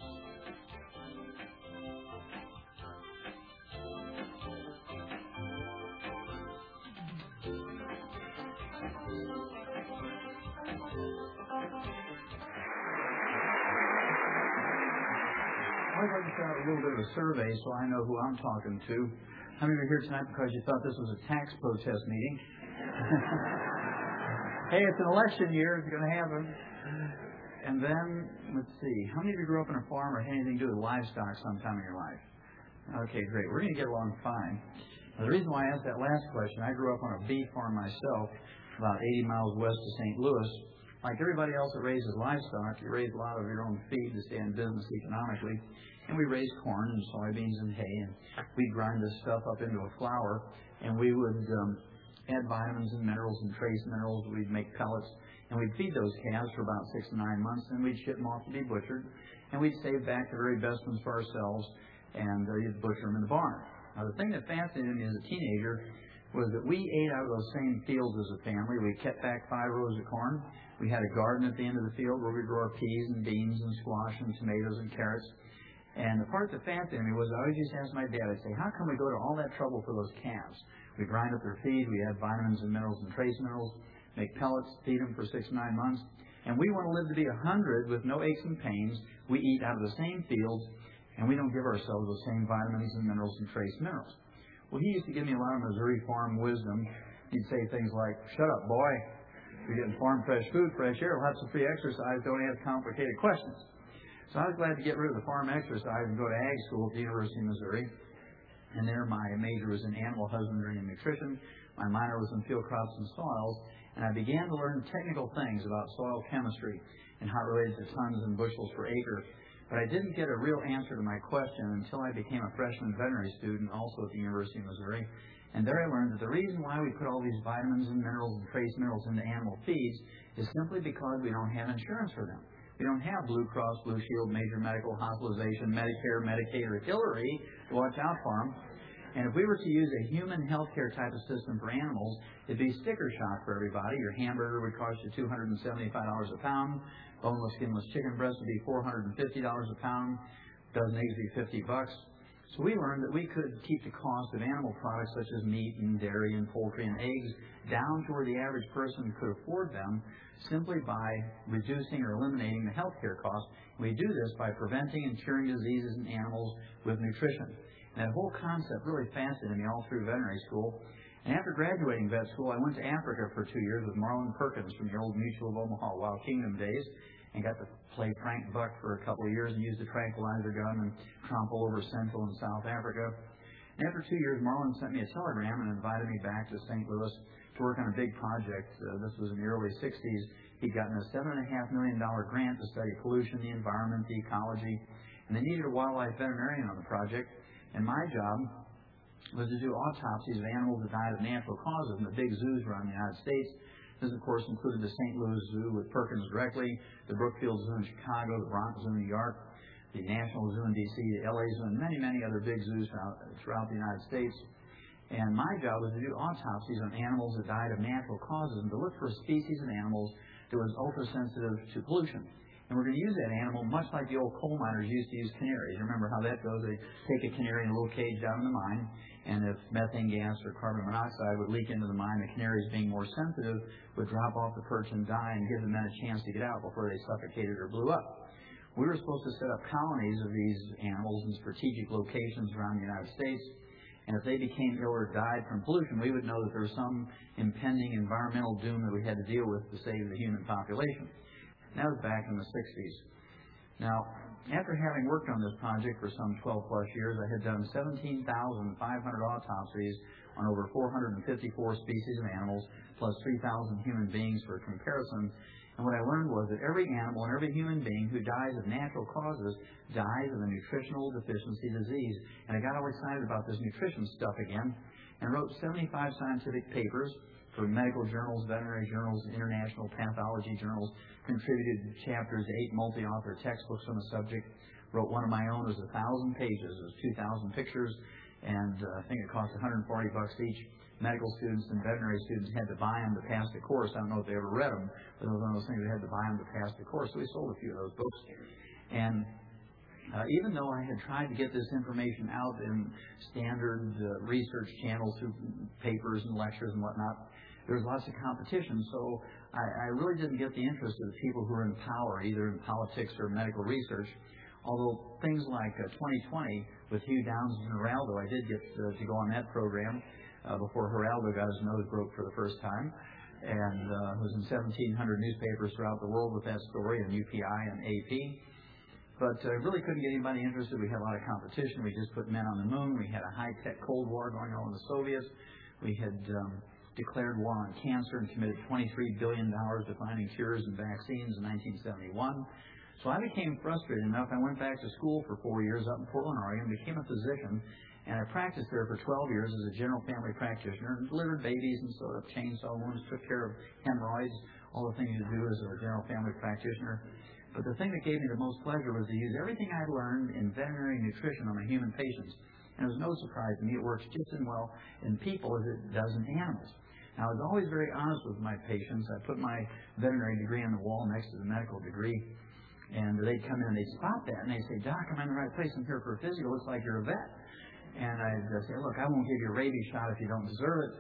I'd like to start a little bit of a survey so I know who I'm talking to. How many are here tonight because you thought this was a tax protest meeting? Hey, it's an election year. It's going to happen. And then, let's see, how many of you grew up on a farm or had anything to do with livestock sometime in your life? Okay, great. We're going to get along fine. Now, the reason why I asked that last question, I grew up on a beef farm myself, about eighty miles west of Saint Louis. Like everybody else that raises livestock, you raise a lot of your own feed to stay in business economically. And we raised corn and soybeans and hay, and we'd grind this stuff up into a flour, and we would um, add vitamins and minerals and trace minerals. We'd make pellets, and we'd feed those calves for about six to nine months, and we'd ship them off to be butchered, and we'd save back the very best ones for ourselves, and uh, you'd butcher them in the barn. Now, the thing that fascinated me as a teenager was that we ate out of those same fields as a family. We kept back five rows of corn. We had a garden at the end of the field where we grew our peas and beans and squash and tomatoes and carrots. And the part that fascinated me was I always used to ask my dad, I'd say, how come we go to all that trouble for those calves? We grind up their feed, we add vitamins and minerals and trace minerals, make pellets, feed them for six to nine months, and we want to live to be a hundred with no aches and pains. We eat out of the same fields, and we don't give ourselves the same vitamins and minerals and trace minerals. Well, he used to give me a lot of Missouri farm wisdom. He'd say things like, shut up, boy. You're getting farm fresh food, fresh air. We'll have some free exercise. Don't ask complicated questions. So I was glad to get rid of the farm exercise and go to ag school at the University of Missouri. And there my major was in animal husbandry and nutrition. My minor was in field crops and soils. And I began to learn technical things about soil chemistry and how it related to tons and bushels per acre. But I didn't get a real answer to my question until I became a freshman veterinary student also at the University of Missouri. And there I learned that the reason why we put all these vitamins and minerals and trace minerals into animal feeds is simply because we don't have insurance for them. We don't have Blue Cross, Blue Shield, major medical, hospitalization, Medicare, Medicaid, or Hillary to watch out for them. And if we were to use a human healthcare type of system for animals, it'd be sticker shock for everybody. Your hamburger would cost you two hundred seventy-five dollars a pound. Boneless, skinless chicken breast would be four hundred fifty dollars a pound. Dozen eggs would be fifty bucks. So we learned that we could keep the cost of animal products such as meat and dairy and poultry and eggs down to where the average person could afford them simply by reducing or eliminating the healthcare costs. We do this by preventing and curing diseases in animals with nutrition. And that whole concept really fascinated me all through veterinary school. And after graduating vet school, I went to Africa for two years with Marlon Perkins from the old Mutual of Omaha Wild Kingdom days, and got to play Frank Buck for a couple of years and used a tranquilizer gun and trample over Central and South Africa. And after two years, Marlin sent me a telegram and invited me back to Saint Louis to work on a big project. Uh, this was in the early sixties. He'd gotten a seven and a half million dollar grant to study pollution, the environment, the ecology, and they needed a wildlife veterinarian on the project. And my job was to do autopsies of animals that died of natural causes in the big zoos around the United States. This, of course, included the Saint Louis Zoo with Perkins directly, the Brookfield Zoo in Chicago, the Bronx Zoo in New York, the National Zoo in D C, the L A Zoo, and many, many other big zoos throughout, throughout the United States. And my job was to do autopsies on animals that died of natural causes and to look for a species of animals that was ultra-sensitive to pollution. And we're going to use that animal much like the old coal miners used to use canaries. Remember how that goes? They take a canary in a little cage down in the mine, and if methane gas or carbon monoxide would leak into the mine, the canaries, being more sensitive, would drop off the perch and die and give the men a chance to get out before they suffocated or blew up. We were supposed to set up colonies of these animals in strategic locations around the United States, and if they became ill or died from pollution, we would know that there was some impending environmental doom that we had to deal with to save the human population. That was back in the sixties. Now, after having worked on this project for some twelve plus years, I had done seventeen thousand five hundred autopsies on over four hundred fifty-four species of animals, plus three thousand human beings for comparison. And what I learned was that every animal and every human being who dies of natural causes dies of a nutritional deficiency disease. And I got all excited about this nutrition stuff again and wrote seventy-five scientific papers for medical journals, veterinary journals, international pathology journals, contributed chapters to eight multi-author textbooks on the subject, wrote one of my own. It was a thousand pages. It was two thousand pictures, and uh, I think it cost one hundred forty bucks each. Medical students and veterinary students had to buy them to pass the course. I don't know if they ever read them, but it was one of those things they had to buy them to pass the course. So we sold a few of those books. And Uh, even though I had tried to get this information out in standard uh, research channels through papers and lectures and whatnot, there was lots of competition. So I, I really didn't get the interest of the people who were in power, either in politics or medical research. Although things like uh, twenty twenty with Hugh Downs and Geraldo, I did get uh, to go on that program uh, before Geraldo got his nose broke for the first time. And uh, it was in seventeen hundred newspapers throughout the world with that story, and U P I and A P. But I uh, really couldn't get anybody interested. We had a lot of competition. We just put men on the moon. We had a high-tech Cold War going on with the Soviets. We had um, declared war on cancer and committed twenty-three billion dollars to finding cures and vaccines in nineteen seventy-one. So I became frustrated enough. I went back to school for four years up in Portland, Oregon, became a physician, and I practiced there for twelve years as a general family practitioner and delivered babies and sewed up chainsaw wounds, took care of hemorrhoids, all the things you do as a general family practitioner. But the thing that gave me the most pleasure was to use everything I learned in veterinary nutrition on my human patients. And it was no surprise to me. It works just as well in people as it does in animals. Now, I was always very honest with my patients. I put my veterinary degree on the wall next to the medical degree. And they'd come in and they'd spot that. And they'd say, "Doc, I'm in the right place. I'm here for a physio. Looks like you're a vet." And I'd say, "Look, I won't give you a rabies shot if you don't deserve it."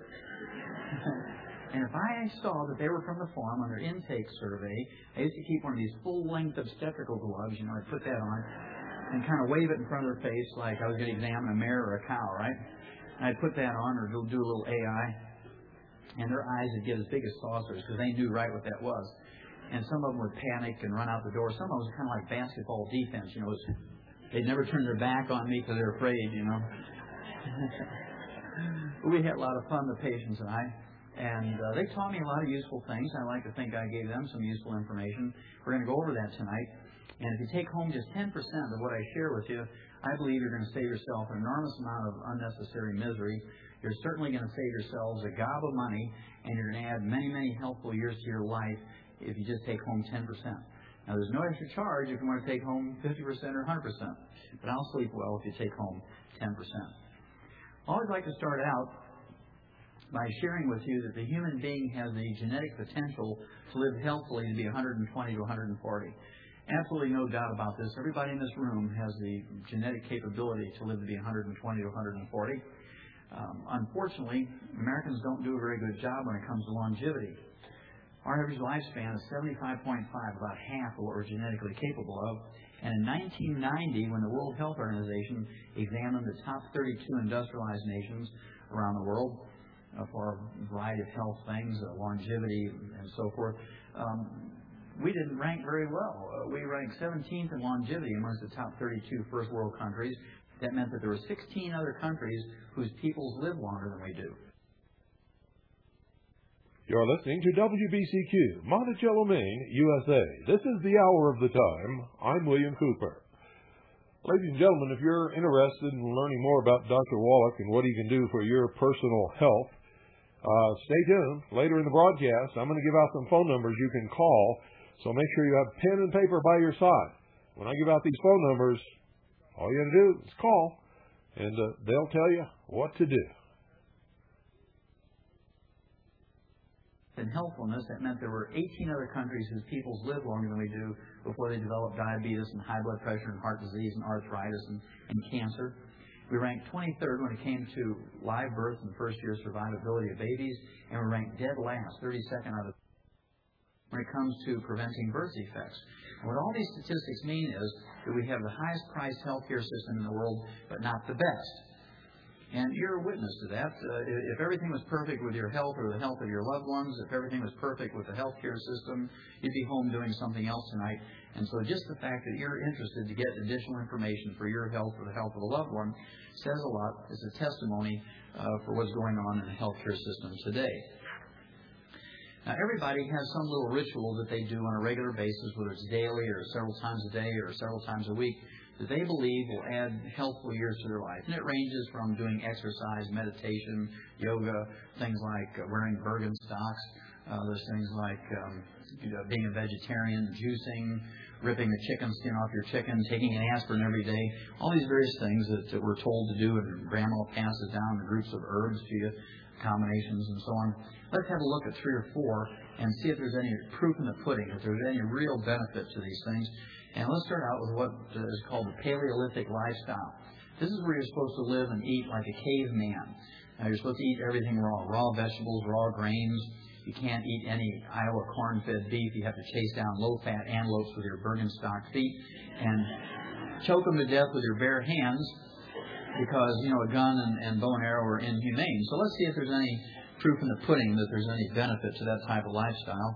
And if I saw that they were from the farm on their intake survey, I used to keep one of these full-length obstetrical gloves, you know, I'd put that on and kind of wave it in front of their face like I was going to examine a mare or a cow, right? And I'd put that on or do, do a little A I, and their eyes would get as big as saucers because they knew right what that was. And some of them would panic and run out the door. Some of them was kind of like basketball defense, you know. It was, they'd never turn their back on me because they're afraid, you know. We had a lot of fun, the patients and I. And uh, they taught me a lot of useful things. I like to think I gave them some useful information. We're going to go over that tonight. And if you take home just ten percent of what I share with you, I believe you're going to save yourself an enormous amount of unnecessary misery. You're certainly going to save yourselves a gob of money, and you're going to add many, many helpful years to your life if you just take home ten percent. Now, there's no extra charge if you want to take home fifty percent or one hundred percent. But I'll sleep well if you take home ten percent. I always like to start out by sharing with you that the human being has the genetic potential to live healthfully to be one hundred twenty to one hundred forty. Absolutely no doubt about this. Everybody in this room has the genetic capability to live to be one hundred twenty to one hundred forty. Um, unfortunately, Americans don't do a very good job when it comes to longevity. Our average lifespan is seventy-five point five, about half of what we're genetically capable of. And in nineteen ninety, when the World Health Organization examined the top thirty-two industrialized nations around the world, Uh, for a variety of health things, uh, longevity, and so forth, um, we didn't rank very well. Uh, we ranked seventeenth in longevity amongst the top thirty-two first world countries. That meant that there were sixteen other countries whose peoples live longer than we do. You're listening to W B C Q, Monticello, Maine, U S A. This is the hour of the time. I'm William Cooper. Ladies and gentlemen, if you're interested in learning more about Doctor Wallach and what he can do for your personal health, uh, stay tuned. Later in the broadcast, I'm going to give out some phone numbers you can call, so make sure you have pen and paper by your side. When I give out these phone numbers, all you have to do is call, and uh, they'll tell you what to do. In healthfulness, that meant there were eighteen other countries whose peoples lived longer than we do before they developed diabetes and high blood pressure and heart disease and arthritis and, and cancer. We ranked twenty-third when it came to live birth and first-year survivability of babies, and we ranked dead last, thirty-second out of when it comes to preventing birth defects. And what all these statistics mean is that we have the highest-priced healthcare system in the world, but not the best. And you're a witness to that. Uh, if everything was perfect with your health or the health of your loved ones, if everything was perfect with the healthcare system, you'd be home doing something else tonight. And so just the fact that you're interested to get additional information for your health or the health of a loved one says a lot. It's a testimony uh, for what's going on in the healthcare system today. Now, everybody has some little ritual that they do on a regular basis, whether it's daily or several times a day or several times a week, that they believe will add healthful years to their life. And it ranges from doing exercise, meditation, yoga, things like uh, wearing Birkenstocks. Uh, there's things like um, you know, being a vegetarian, juicing, ripping the chicken skin off your chicken, taking an aspirin every day. All these various things that, that we're told to do, and Grandma passes down the groups of herbs to you, combinations and so on. Let's have a look at three or four and see if there's any proof in the pudding, if there's any real benefit to these things. And let's start out with what is called the Paleolithic lifestyle. This is where you're supposed to live and eat like a caveman. Now, you're supposed to eat everything raw, raw vegetables, raw grains. You can't eat any Iowa corn-fed beef. You have to chase down low-fat antelopes with your Birkenstock feet and choke them to death with your bare hands because, you know, a gun and, and bow and arrow are inhumane. So let's see if there's any proof in the pudding that there's any benefit to that type of lifestyle.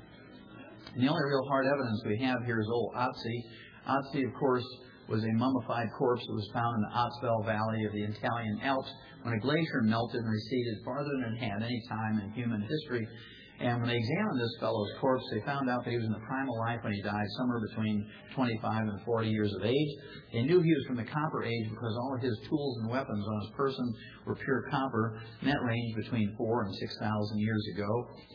And the only real hard evidence we have here is old Otzi. Otzi, of course, was a mummified corpse that was found in the Otzfell Valley of the Italian Alps when a glacier melted and receded farther than it had any time in human history. And when they examined this fellow's corpse, they found out that he was in the primal life when he died, somewhere between twenty-five and forty years of age. They knew he was from the Copper Age because all of his tools and weapons on his person were pure copper, and that ranged between four and six thousand years ago.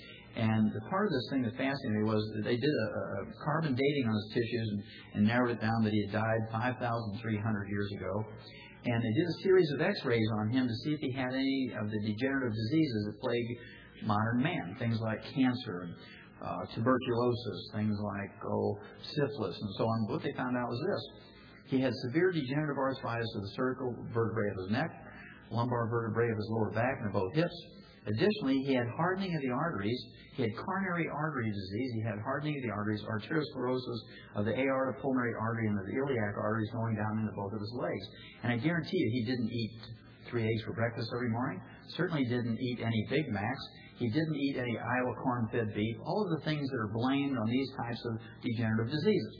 And the part of this thing that fascinated me was that they did a, a carbon dating on his tissues and, and narrowed it down that he had died five thousand three hundred years ago. And they did a series of x-rays on him to see if he had any of the degenerative diseases that plague modern man, things like cancer and uh, tuberculosis, things like oh, syphilis and so on. What they found out was this. He had severe degenerative arthritis of the cervical vertebrae of his neck, lumbar vertebrae of his lower back, and of both hips. Additionally, he had hardening of the arteries. He had coronary artery disease. He had hardening of the arteries, arteriosclerosis of the aorta, pulmonary artery, and of the iliac arteries going down into both of his legs. And I guarantee you, he didn't eat three eggs for breakfast every morning. Certainly didn't eat any Big Macs. He didn't eat any Iowa corn-fed beef. All of the things that are blamed on these types of degenerative diseases.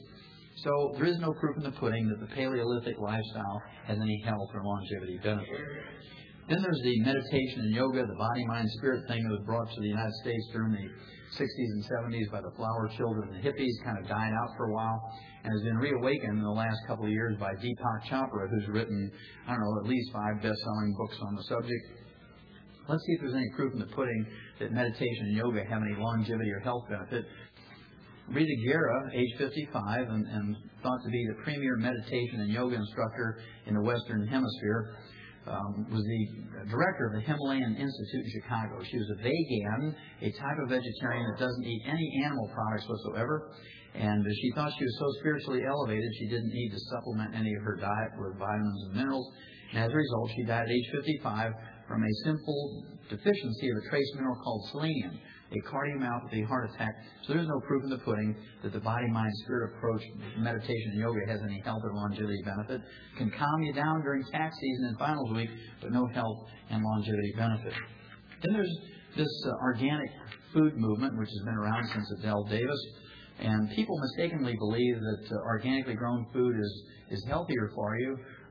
So there is no proof in the pudding that the Paleolithic lifestyle has any health or longevity benefit. Then there's the meditation and yoga, the body, mind, spirit thing that was brought to the United States during the sixties and seventies by the flower children and the hippies, kind of died out for a while, and has been reawakened in the last couple of years by Deepak Chopra, who's written, I don't know, at least five best-selling books on the subject. Let's see if there's any proof in the pudding that meditation and yoga have any longevity or health benefit. Rita Guerra, age fifty-five, and, and thought to be the premier meditation and yoga instructor in the Western Hemisphere, Um, was the director of the Himalayan Institute in Chicago. She was a vegan, a type of vegetarian that doesn't eat any animal products whatsoever. And she thought she was so spiritually elevated she didn't need to supplement any of her diet with vitamins and minerals. And as a result, she died at age fifty-five from a simple deficiency of a trace mineral called selenium, a cardiomyopathy, heart attack. So there's no proof in the pudding that the body, mind, spirit approach, meditation and yoga has any health or longevity benefit. It can calm you down during tax season and finals week, but no health and longevity benefit. Then there's this uh, organic food movement, which has been around since Adele Davis. And people mistakenly believe that uh, organically grown food is, is healthier for you.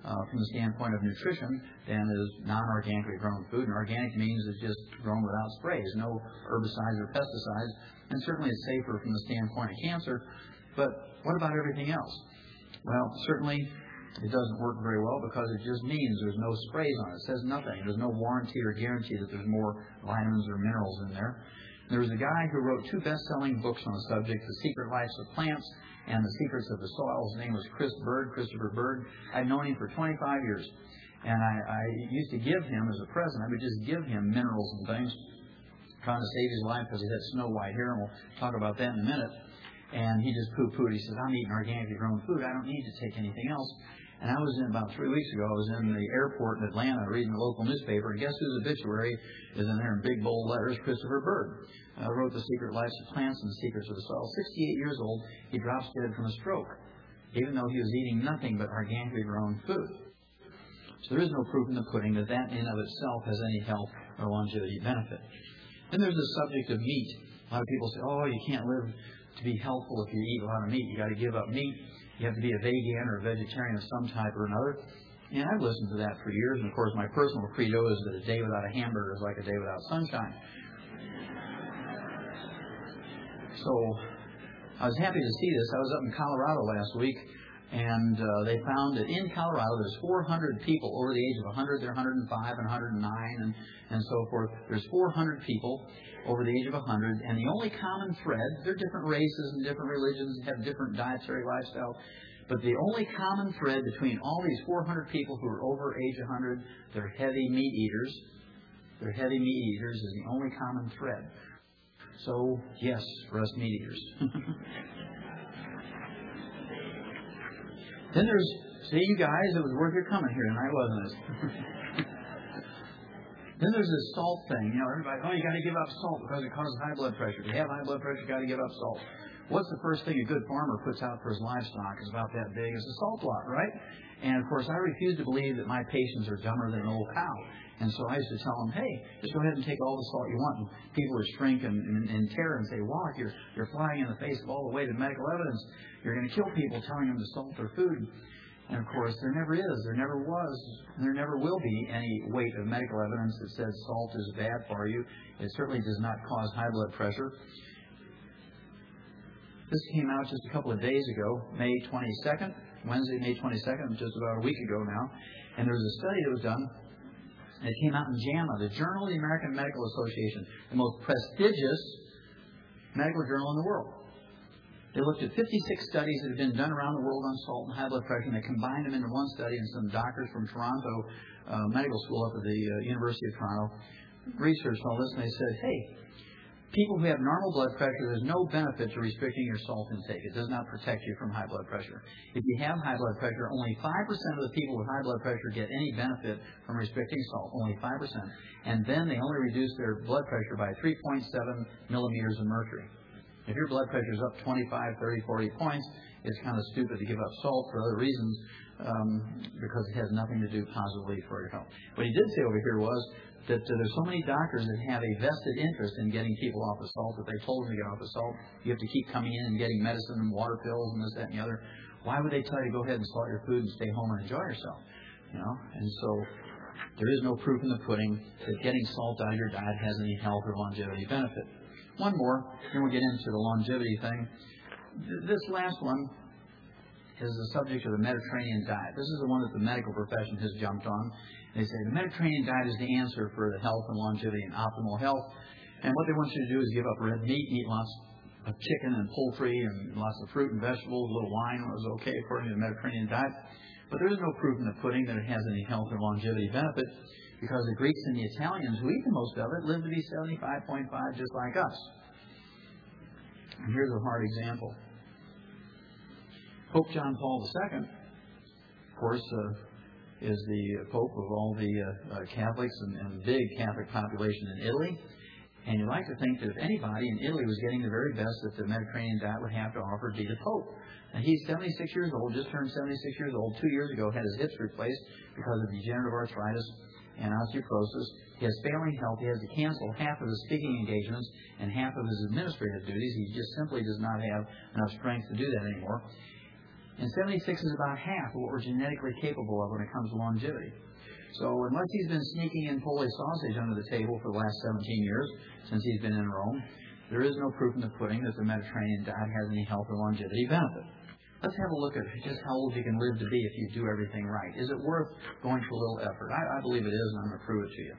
uh, from the standpoint of nutrition than is non-organically grown food. And organic means it's just grown without sprays, no herbicides or pesticides, and certainly it's safer from the standpoint of cancer. But what about everything else? Well, certainly it doesn't work very well because it just means there's no sprays on it. It says nothing. There's no warranty or guarantee that there's more vitamins or minerals in there. There was a guy who wrote two best-selling books on the subject, The Secret Lives of Plants and The Secrets of the Soil. His name was Chris Bird, Christopher Bird. I'd known him for twenty-five years. And I, I used to give him, as a present, I would just give him minerals and things, trying to save his life because he had snow-white hair, and we'll talk about that in a minute. And he just poo-pooed. He says, I'm eating organically grown food. I don't need to take anything else. And I was in, about three weeks ago, I was in the airport in Atlanta reading the local newspaper, and guess whose obituary is in there in big, bold letters? Christopher Bird. Uh, wrote The Secret Lives of Plants and the Secrets of the Soil. sixty-eight years old, he drops dead from a stroke, even though he was eating nothing but organically grown food. So there is no proof in the pudding that that in and of itself has any health or longevity benefit. Then there's the subject of meat. A lot of people say, oh, you can't live to be healthful if you eat a lot of meat. You got to give up meat. You have to be a vegan or a vegetarian of some type or another. And I've listened to that for years. And, of course, my personal credo is that a day without a hamburger is like a day without sunshine. So I was happy to see this. I was up in Colorado last week, and uh, they found that in Colorado there's four hundred people over the age of one hundred. They're one hundred five and one hundred nine and, and so forth. There's four hundred people over the age of one hundred, and the only common thread, they're different races and different religions, have different dietary lifestyles, but the only common thread between all these four hundred people who are over age one hundred, they're heavy meat eaters. They're heavy meat eaters is the only common thread. So, yes, for us meat eaters. Then there's, see, you guys, it was worth your coming here tonight, wasn't it? Then there's this salt thing. You know, everybody, oh, you got to give up salt because it causes high blood pressure. If you have high blood pressure, you got to give up salt. What's the first thing a good farmer puts out for his livestock? It's about that big. It's a salt lot, right? And, of course, I refuse to believe that my patients are dumber than an old cow. And so I used to tell them, hey, just go ahead and take all the salt you want. And people would shrink and, and, and tear and say, wow, you're, you're flying in the face of all the weight of medical evidence. You're going to kill people telling them to salt their food. And, of course, there never is, there never was, and there never will be any weight of medical evidence that says salt is bad for you. It certainly does not cause high blood pressure. This came out just a couple of days ago, May twenty-second, Wednesday, May twenty-second, just about a week ago now. And there was a study that was done. It came out in JAMA, the Journal of the American Medical Association, the most prestigious medical journal in the world. They looked at fifty-six studies that had been done around the world on salt and high blood pressure, and they combined them into one study, and some doctors from Toronto uh, Medical School up at the uh, University of Toronto researched all this, and they said, hey, people who have normal blood pressure, there's no benefit to restricting your salt intake. It does not protect you from high blood pressure. If you have high blood pressure, only five percent of the people with high blood pressure get any benefit from restricting salt, only five percent. And then they only reduce their blood pressure by three point seven millimeters of mercury. If your blood pressure is up twenty-five, thirty, forty points, it's kind of stupid to give up salt for other reasons um, because it has nothing to do positively for your health. What he did say over here was that uh, there's so many doctors that have a vested interest in getting people off of salt that they told them to get off of salt. You have to keep coming in and getting medicine and water pills and this, that, and the other. Why would they tell you to go ahead and salt your food and stay home and enjoy yourself? You know, and so there is no proof in the pudding that getting salt out of your diet has any health or longevity benefit. One more, then we'll get into the longevity thing. This last one is the subject of the Mediterranean diet. This is the one that the medical profession has jumped on. They say the Mediterranean diet is the answer for the health and longevity and optimal health. And what they want you to do is give up red meat, eat lots of chicken and poultry and lots of fruit and vegetables, a little wine was okay according to the Mediterranean diet. But there is no proof in the pudding that it has any health or longevity benefit, because the Greeks and the Italians who eat the most of it live to be seventy-five point five just like us. And here's a hard example. Pope John Paul the Second, of course, uh, is the Pope of all the uh, uh, Catholics and, and the big Catholic population in Italy. And you'd like to think that if anybody in Italy was getting the very best that the Mediterranean diet would have to offer, it'd be the Pope. And he's seventy-six years old, just turned seventy-six years old, two years ago, had his hips replaced because of degenerative arthritis and osteoporosis. He has failing health. He has to cancel half of his speaking engagements and half of his administrative duties. He just simply does not have enough strength to do that anymore. And seventy-six is about half of what we're genetically capable of when it comes to longevity. So unless he's been sneaking in Polish sausage under the table for the last seventeen years, since he's been in Rome, there is no proof in the pudding that the Mediterranean diet has any health or longevity benefit. Let's have a look at just how old you can live to be if you do everything right. Is it worth going to a little effort? I, I believe it is, and I'm going to prove it to you.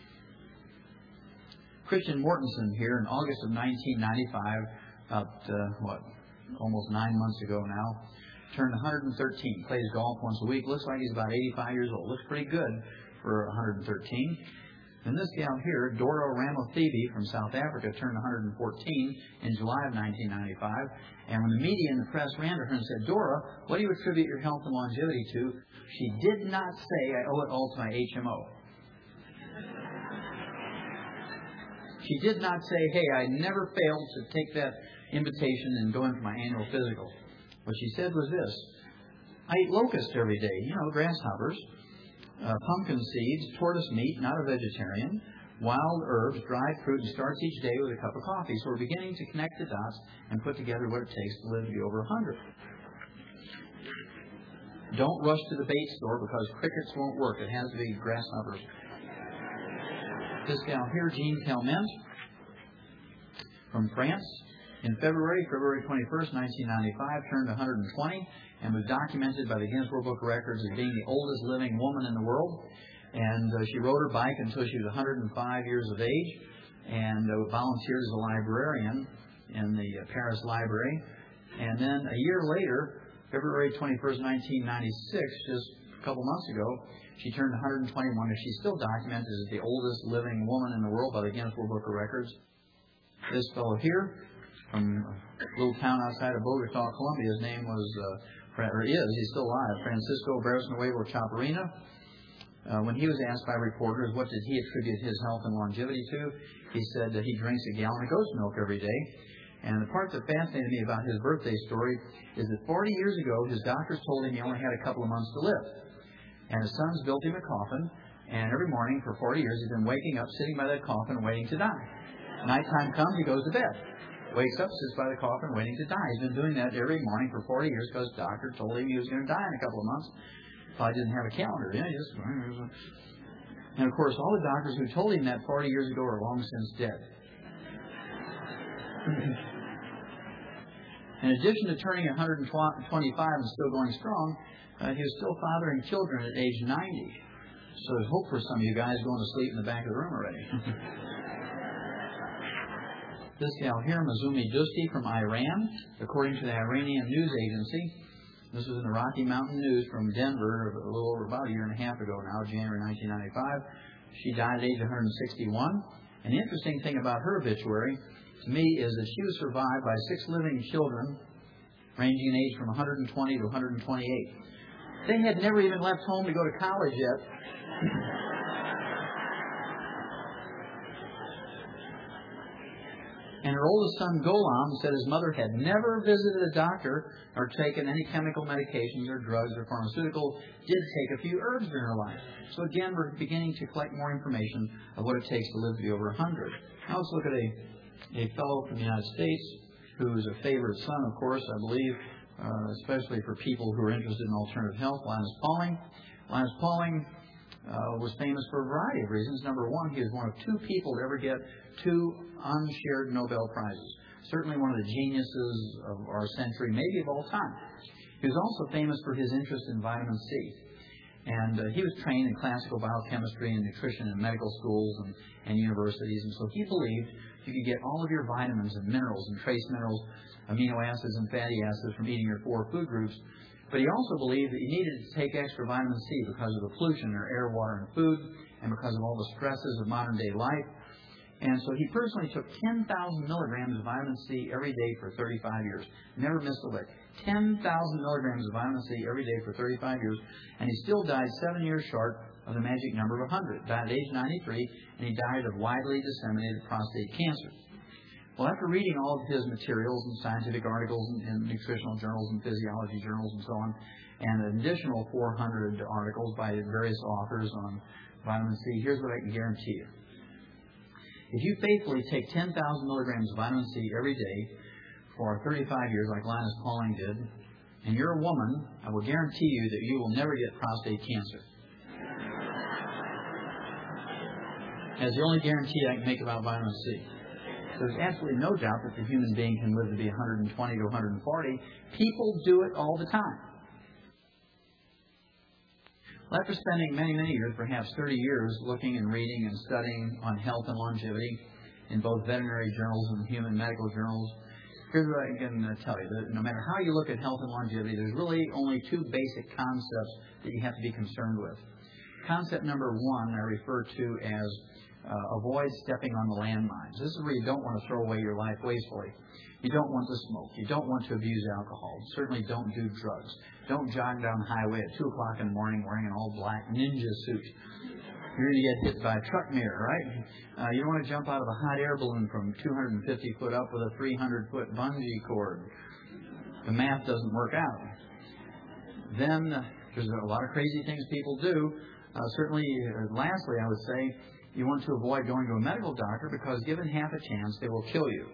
Christian Mortensen here in August of nineteen ninety-five, about, uh, what, almost nine months ago now, turned one hundred thirteen, plays golf once a week, looks like he's about eighty-five years old. Looks pretty good for one hundred thirteen. And this gal here, Dora Ramothebi from South Africa, turned one hundred fourteen in July of nineteen ninety-five. And when the media and the press ran to her and said, Dora, what do you attribute your health and longevity to? She did not say, I owe it all to my H M O. She did not say, hey, I never failed to take that invitation and go in for my annual physical. What she said was this: I eat locusts every day, you know, grasshoppers, uh, pumpkin seeds, tortoise meat, not a vegetarian, wild herbs, dried fruit, and starts each day with a cup of coffee. So we're beginning to connect the dots and put together what it takes to live to be over one hundred. Don't rush to the bait store because crickets won't work. It has to be grasshoppers. This gal here, Jean Calment, from France, in February, February twenty-first, nineteen ninety-five, turned one hundred twenty and was documented by the Guinness World Book of Records as being the oldest living woman in the world. And uh, she rode her bike until she was one hundred five years of age and uh, volunteered as a librarian in the uh, Paris Library. And then a year later, February twenty-first, nineteen ninety-six, just a couple months ago, she turned one hundred twenty-one, and she's still documented as the oldest living woman in the world by the Guinness World Book of Records. This fellow here, from a little town outside of Bogota, Colombia, his name was, uh, or is, he's still alive, Francisco Barrisnuevo Chaparina. Uh, when he was asked by reporters what did he attribute his health and longevity to, he said that he drinks a gallon of goat's milk every day. And the part that fascinated me about his birthday story is that forty years ago, his doctors told him he only had a couple of months to live. And his sons built him a coffin, and every morning for forty years he's been waking up, sitting by that coffin, waiting to die. Nighttime comes, he goes to bed. Wakes up, sits by the coffin, waiting to die. He's been doing that every morning for forty years because the doctor told him he was going to die in a couple of months. Probably didn't have a calendar. You know, just... And of course, all the doctors who told him that forty years ago are long since dead. In addition to turning one hundred twenty-five and still going strong, uh, he was still fathering children at age ninety. So there's hope for some of you guys going to sleep in the back of the room already. This gal here, Mazumi Dusti from Iran, according to the Iranian news agency. This was in the Rocky Mountain News from Denver a little over about a year and a half ago now, January nineteen ninety-five. She died at age one hundred sixty-one. And the interesting thing about her obituary, to me, is that she was survived by six living children, ranging in age from one hundred twenty to one hundred twenty-eight. They had never even left home to go to college yet. And her oldest son, Golam, said his mother had never visited a doctor or taken any chemical medications or drugs or pharmaceuticals, did take a few herbs during her life. So again, we're beginning to collect more information of what it takes to live to be over one hundred. Now let's look at a, a fellow from the United States who is a favorite son, of course, I believe, uh, especially for people who are interested in alternative health, Linus Pauling. Linus Pauling uh, was famous for a variety of reasons. Number one, he was one of two people to ever get two unshared Nobel Prizes. Certainly one of the geniuses of our century, maybe of all time. He was also famous for his interest in vitamin C. And uh, he was trained in classical biochemistry and nutrition in medical schools and, and universities. And so he believed you could get all of your vitamins and minerals and trace minerals, amino acids and fatty acids from eating your four food groups. But he also believed that you needed to take extra vitamin C because of the pollution in our air, water, and food, and because of all the stresses of modern day life. And so he personally took ten thousand milligrams of vitamin C every day for thirty-five years. Never missed a lick. ten thousand milligrams of vitamin C every day for thirty-five years. And he still died seven years short of the magic number of one hundred. Died at age ninety-three, and he died of widely disseminated prostate cancer. Well, after reading all of his materials and scientific articles in, in nutritional journals and physiology journals and so on, and an additional four hundred articles by various authors on vitamin C, here's what I can guarantee you. If you faithfully take ten thousand milligrams of vitamin C every day for thirty-five years, like Linus Pauling did, and you're a woman, I will guarantee you that you will never get prostate cancer. That's the only guarantee I can make about vitamin C. There's absolutely no doubt that the human being can live to be one hundred twenty to one hundred forty. People do it all the time. Well, after spending many, many years, perhaps thirty years, looking and reading and studying on health and longevity in both veterinary journals and human medical journals, here's what I can tell you. That no matter how you look at health and longevity, there's really only two basic concepts that you have to be concerned with. Concept number one I refer to as uh, avoid stepping on the landmines. This is where you don't want to throw away your life wastefully. You don't want to smoke. You don't want to abuse alcohol. Certainly don't do drugs. Don't jog down the highway at two o'clock in the morning wearing an all-black ninja suit. You're going to get hit by a truck mirror, right? Uh, you don't want to jump out of a hot air balloon from two hundred fifty foot up with a three hundred foot bungee cord. The math doesn't work out. Then uh, there's a lot of crazy things people do. Uh, certainly, uh, lastly, I would say you want to avoid going to a medical doctor because given half a chance, they will kill you.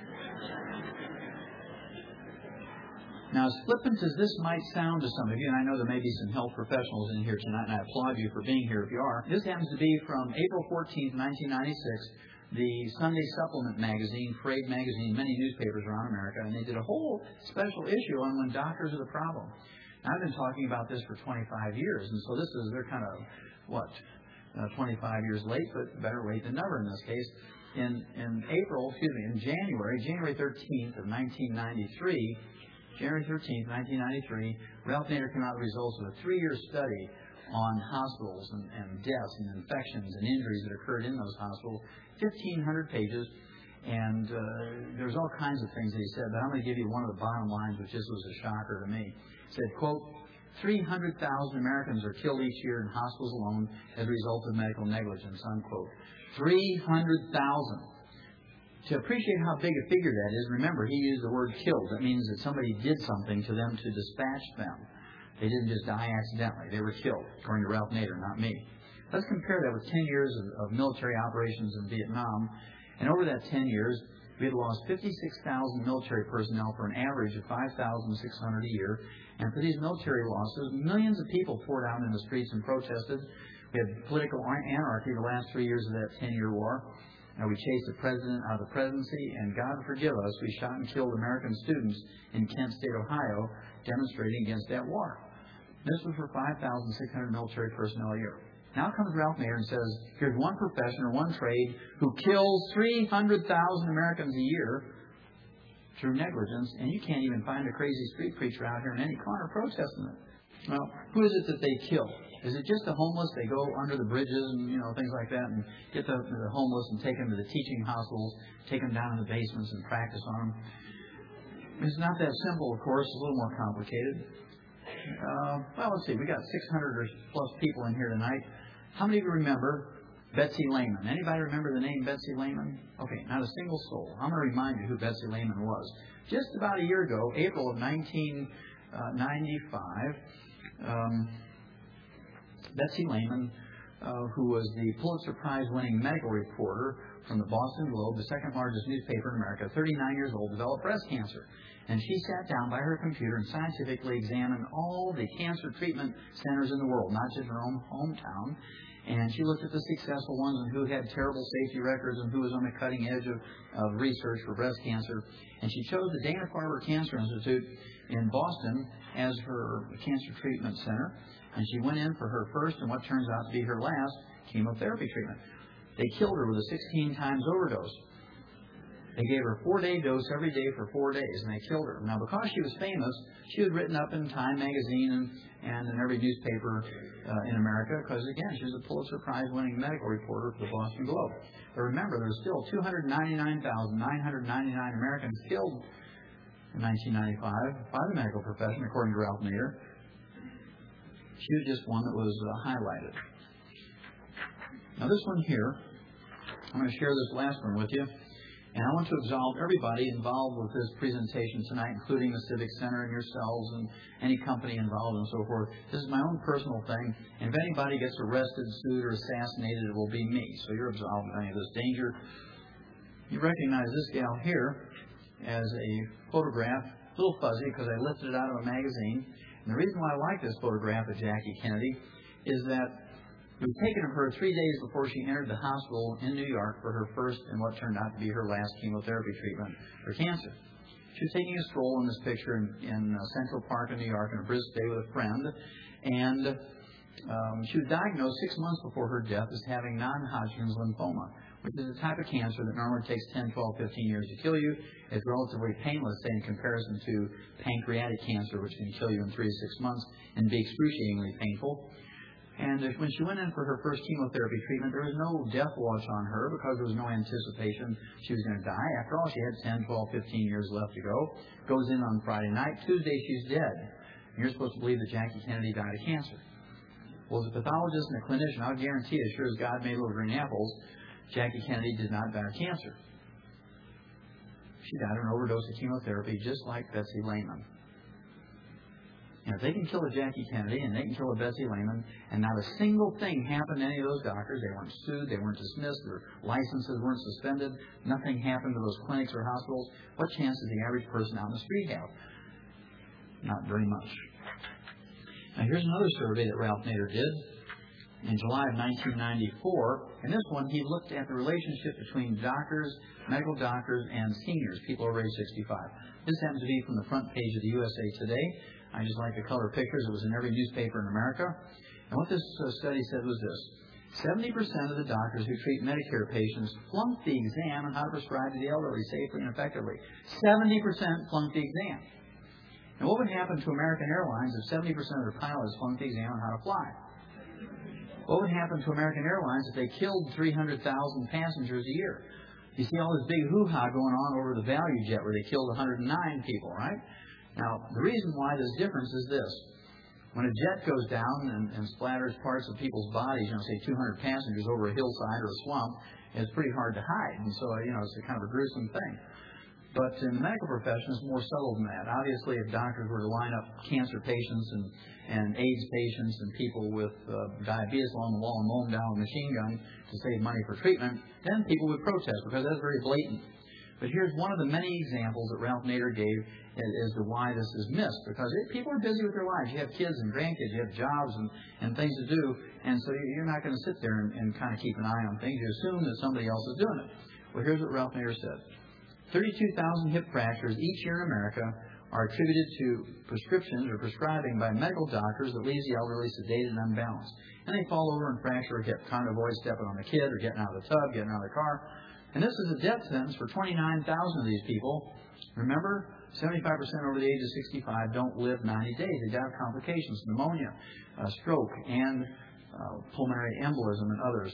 Now, as flippant as this might sound to some of you, and I know there may be some health professionals in here tonight, and I applaud you for being here if you are. This happens to be from April fourteenth, nineteen ninety-six, the Sunday Supplement magazine, Parade magazine, many newspapers around America, and they did a whole special issue on when doctors are the problem. Now, I've been talking about this for twenty-five years, and so this is, they're kind of, what, uh, twenty-five years late, but better late than never in this case. In, in April, excuse me, in January, January thirteenth of nineteen ninety-three, January thirteenth, nineteen ninety-three, Ralph Nader came out with the results of a three-year study on hospitals and, and deaths and infections and injuries that occurred in those hospitals. fifteen hundred pages, and uh, there's all kinds of things that he said, but I'm going to give you one of the bottom lines, which just was a shocker to me. He said, quote, three hundred thousand Americans are killed each year in hospitals alone as a result of medical negligence, unquote. three hundred thousand. To appreciate how big a figure that is, remember, he used the word killed. That means that somebody did something to them to dispatch them. They didn't just die accidentally. They were killed, according to Ralph Nader, not me. Let's compare that with ten years of, of military operations in Vietnam. And over that ten years, we had lost fifty-six thousand military personnel for an average of five thousand six hundred a year. And for these military losses, millions of people poured out in the streets and protested. We had political anarchy the last three years of that ten-year war. Now, we chased the president out of the presidency, and God forgive us, we shot and killed American students in Kent State, Ohio, demonstrating against that war. This was for five thousand six hundred military personnel a year. Now comes Ralph Nader and says, here's one profession or one trade who kills three hundred thousand Americans a year through negligence, and you can't even find a crazy street preacher out here in any corner protesting it. Well, who is it that they kill? Is it just the homeless? They go under the bridges and, you know, things like that and get the, the homeless and take them to the teaching hospitals, take them down in the basements and practice on them. It's not that simple, of course. It's a little more complicated. Uh, well, let's see. We got six hundred or plus people in here tonight. How many of you remember Betsy Lehman? Anybody remember the name Betsy Lehman? Okay, not a single soul. I'm going to remind you who Betsy Lehman was. Just about a year ago, April of nineteen ninety-five, um, Betsy Lehman, uh, who was the Pulitzer Prize-winning medical reporter from the Boston Globe, the second largest newspaper in America, thirty-nine years old, developed breast cancer. And she sat down by her computer and scientifically examined all the cancer treatment centers in the world, not just her own hometown. And she looked at the successful ones and who had terrible safety records and who was on the cutting edge of, of research for breast cancer. And she chose the Dana-Farber Cancer Institute in Boston as her cancer treatment center. And she went in for her first and what turns out to be her last chemotherapy treatment. They killed her with a sixteen times overdose. They gave her a four-day dose every day for four days, and they killed her. Now, because she was famous, she was written up in Time magazine and, and in every newspaper uh, in America because, again, she was a Pulitzer Prize-winning medical reporter for the Boston Globe. But remember, there's still two hundred ninety-nine thousand nine hundred ninety-nine Americans killed in nineteen ninety-five by the medical profession, according to Ralph Nader. She was just one that was uh, highlighted. Now, this one here, I'm going to share this last one with you. And I want to absolve everybody involved with this presentation tonight, including the Civic Center and yourselves and any company involved and so forth. This is my own personal thing. And if anybody gets arrested, sued, or assassinated, it will be me. So you're absolved of any of this danger. You recognize this gal here as a photograph little fuzzy because I lifted it out of a magazine. And the reason why I like this photograph of Jackie Kennedy is that it was taken of her three days before she entered the hospital in New York for her first and what turned out to be her last chemotherapy treatment for cancer. She was taking a stroll in this picture in, in uh, Central Park in New York on a brisk day with a friend, and um, she was diagnosed six months before her death as having non-Hodgkin's lymphoma, which is a type of cancer that normally takes ten, twelve, fifteen years to kill you. It's relatively painless, say, in comparison to pancreatic cancer, which can kill you in three to six months and be excruciatingly painful. And when she went in for her first chemotherapy treatment, there was no death watch on her because there was no anticipation she was going to die. After all, she had ten, twelve, fifteen years left to go. Goes in on Friday night. Tuesday, she's dead. And you're supposed to believe that Jackie Kennedy died of cancer. Well, as a pathologist and a clinician, I'll guarantee, as sure as God made little green apples, Jackie Kennedy did not die of cancer. She died of an overdose of chemotherapy, just like Betsy Lehman. And if they can kill a Jackie Kennedy and they can kill a Betsy Lehman, and not a single thing happened to any of those doctors, they weren't sued, they weren't dismissed, their licenses weren't suspended, nothing happened to those clinics or hospitals, what chance does the average person out in the street have? Not very much. Now here's another survey that Ralph Nader did in July of nineteen ninety-four. In this one, he looked at the relationship between doctors, medical doctors, and seniors, people over age sixty-five. This happens to be from the front page of the U S A Today. I just like the color pictures. It was in every newspaper in America. And what this uh, study said was this. seventy percent of the doctors who treat Medicare patients flunked the exam on how to prescribe to the elderly safely and effectively. seventy percent flunked the exam. And what would happen to American Airlines if seventy percent of their pilots flunked the exam on how to fly? What would happen to American Airlines if they killed three hundred thousand passengers a year? You see all this big hoo-ha going on over the Value Jet where they killed one hundred nine people, right? Now, the reason why there's difference is this. When a jet goes down and, and splatters parts of people's bodies, you know, say two hundred passengers over a hillside or a swamp, it's pretty hard to hide. And so, you know, it's a kind of a gruesome thing. But in the medical profession, it's more subtle than that. Obviously, if doctors were to line up cancer patients and, and AIDS patients and people with uh, diabetes along the wall and mow them down with a machine gun to save money for treatment, then people would protest because that's very blatant. But here's one of the many examples that Ralph Nader gave as, as to why this is missed. Because it, people are busy with their lives. You have kids and grandkids. You have jobs and, and things to do. And so you're not going to sit there and, and kind of keep an eye on things. You assume that somebody else is doing it. Well, here's what Ralph Nader said. thirty-two thousand hip fractures each year in America are attributed to prescriptions or prescribing by medical doctors that leaves the elderly sedated and unbalanced. And they fall over and fracture or get trying to avoid stepping on the kid or getting out of the tub, getting out of the car. And this is a death sentence for twenty-nine thousand of these people. Remember, seventy-five percent over the age of sixty-five don't live ninety days. They die of complications, pneumonia, uh, stroke, and uh, pulmonary embolism and others.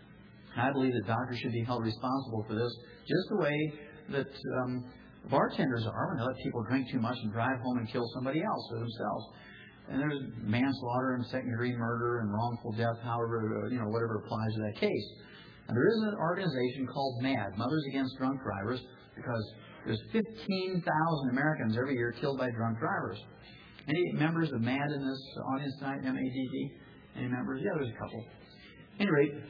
I believe that doctors should be held responsible for this just the way that um, bartenders are when they let people drink too much and drive home and kill somebody else or themselves. And there's manslaughter and second-degree murder and wrongful death, however, you know, whatever applies to that case. And there is an organization called MAD, Mothers Against Drunk Drivers, because there's fifteen thousand Americans every year killed by drunk drivers. Any members of MAD in this audience tonight, M A D D? Any members? Yeah, there's a couple. At any rate,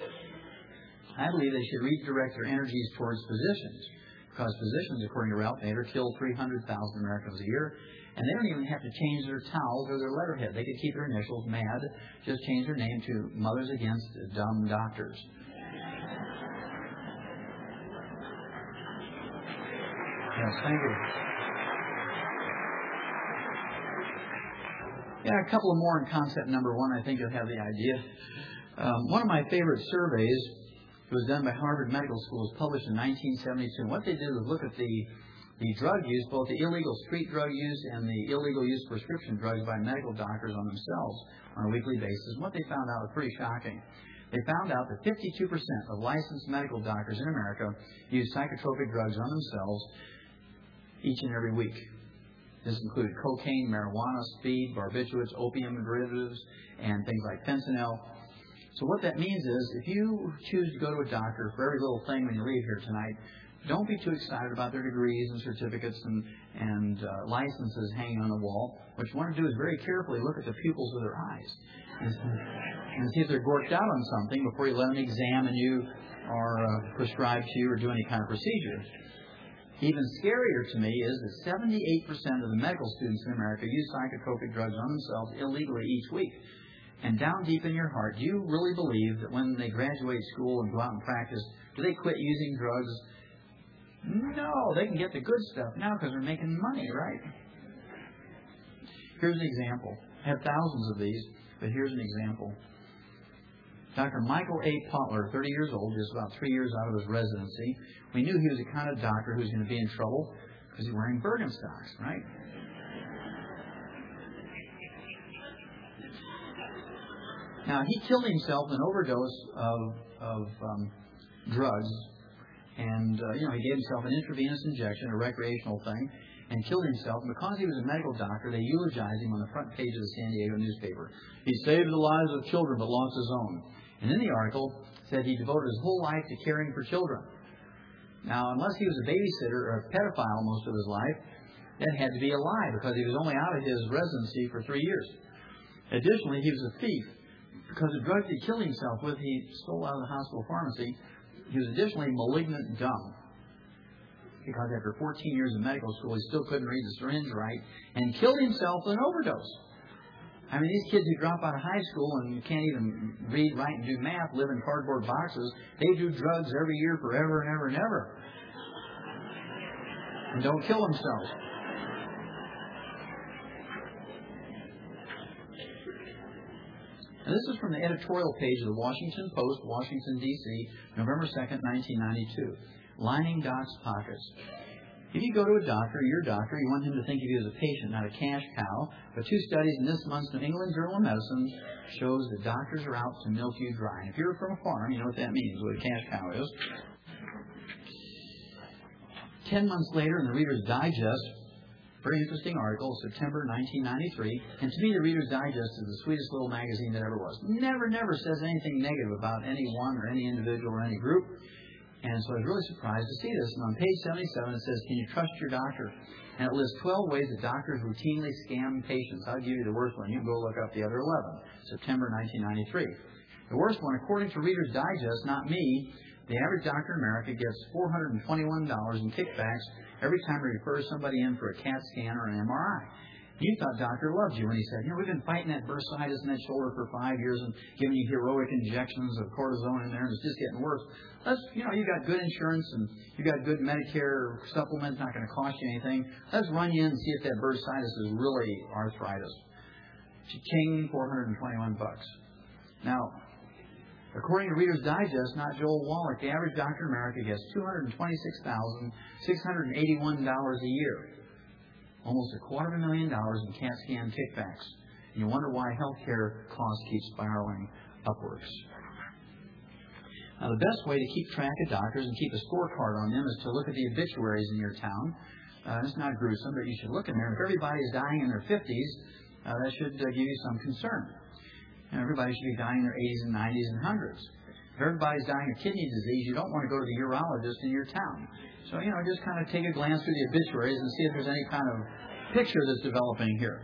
I believe they should redirect their energies towards physicians, because physicians, according to Ralph Nader, kill three hundred thousand Americans a year, and they don't even have to change their towels or their letterhead. They could keep their initials, MAD, just change their name to Mothers Against Dumb Doctors. Yes, thank you. Yeah, a couple of more in concept number one. I think you'll have the idea. Um, one of my favorite surveys was done by Harvard Medical School. It was published in nineteen seventy-two. And what they did was look at the, the drug use, both the illegal street drug use and the illegal use of prescription drugs by medical doctors on themselves on a weekly basis. And what they found out was pretty shocking. They found out that fifty-two percent of licensed medical doctors in America use psychotropic drugs on themselves each and every week. This included cocaine, marijuana, speed, barbiturates, opium derivatives, and things like fentanyl. So what that means is, if you choose to go to a doctor for every little thing when you leave here tonight, don't be too excited about their degrees and certificates and, and uh, licenses hanging on the wall. What you want to do is very carefully look at the pupils of their eyes and, and see if they're gorked out on something before you let them examine you or uh, prescribe to you or do any kind of procedure. Even scarier to me is that seventy-eight percent of the medical students in America use psychotropic drugs on themselves illegally each week. And down deep in your heart, do you really believe that when they graduate school and go out and practice, do they quit using drugs? No, they can get the good stuff now because they're making money, right? Here's an example. I have thousands of these, but here's an example. Doctor Michael A. Potler, thirty years old, just about three years out of his residency. We knew he was the kind of doctor who was going to be in trouble because he's wearing Birkenstocks, right? Now, he killed himself with an overdose of, of um, drugs. And, uh, you know, he gave himself an intravenous injection, a recreational thing, and killed himself. And because he was a medical doctor, they eulogized him on the front page of the San Diego newspaper. He saved the lives of children but lost his own. And in the article, said he devoted his whole life to caring for children. Now, unless he was a babysitter or a pedophile most of his life, that had to be a lie because he was only out of his residency for three years. Additionally, he was a thief. Because the drugs he killed himself with, he stole out of the hospital pharmacy. He was additionally malignant dumb. Because after fourteen years of medical school, he still couldn't read the syringe right and killed himself with an overdose. I mean, these kids who drop out of high school and can't even read, write, and do math, live in cardboard boxes, they do drugs every year forever and ever and ever. And don't kill themselves. And this is from the editorial page of the Washington Post, Washington, D C, November second, nineteen ninety-two. Lining Doc's pockets. If you go to a doctor, your doctor, you want him to think of you as a patient, not a cash cow. But two studies in this month's New England Journal of Medicine shows that doctors are out to milk you dry. And if you're from a farm, you know what that means, what a cash cow is. Ten months later in the Reader's Digest, very interesting article, September nineteen ninety-three. And to me, the Reader's Digest is the sweetest little magazine that ever was. Never, never says anything negative about anyone or any individual or any group. And so I was really surprised to see this. And on page seventy-seven, it says, "Can you trust your doctor?" And it lists twelve ways that doctors routinely scam patients. I'll give you the worst one. You can go look up the other eleven. September nineteen ninety-three. The worst one, according to Reader's Digest, not me, the average doctor in America gets four hundred twenty-one dollars in kickbacks every time he refers somebody in for a CAT scan or an M R I. You thought doctor loved you when he said, you know, we've been fighting that bursitis in that shoulder for five years and giving you heroic injections of cortisone in there, and it's just getting worse. Let's, you know, you got good insurance and you got good Medicare supplements, not going to cost you anything. Let's run you in and see if that bursitis is really arthritis. Cha-ching, four hundred twenty-one bucks. Now, according to Reader's Digest, not Joel Wallach, the average doctor in America gets two hundred twenty-six thousand six hundred eighty-one dollars a year. Almost a quarter of a million dollars in CAT scan kickbacks. And you wonder why healthcare costs keep spiraling upwards. Now, the best way to keep track of doctors and keep a scorecard on them is to look at the obituaries in your town. Uh, it's not gruesome, but you should look in there. If everybody is dying in their fifties, uh, that should uh, give you some concern. And everybody should be dying in their eighties and nineties and hundreds. If everybody's dying of kidney disease, you don't want to go to the urologist in your town. So, you know, just kind of take a glance through the obituaries and see if there's any kind of picture that's developing here.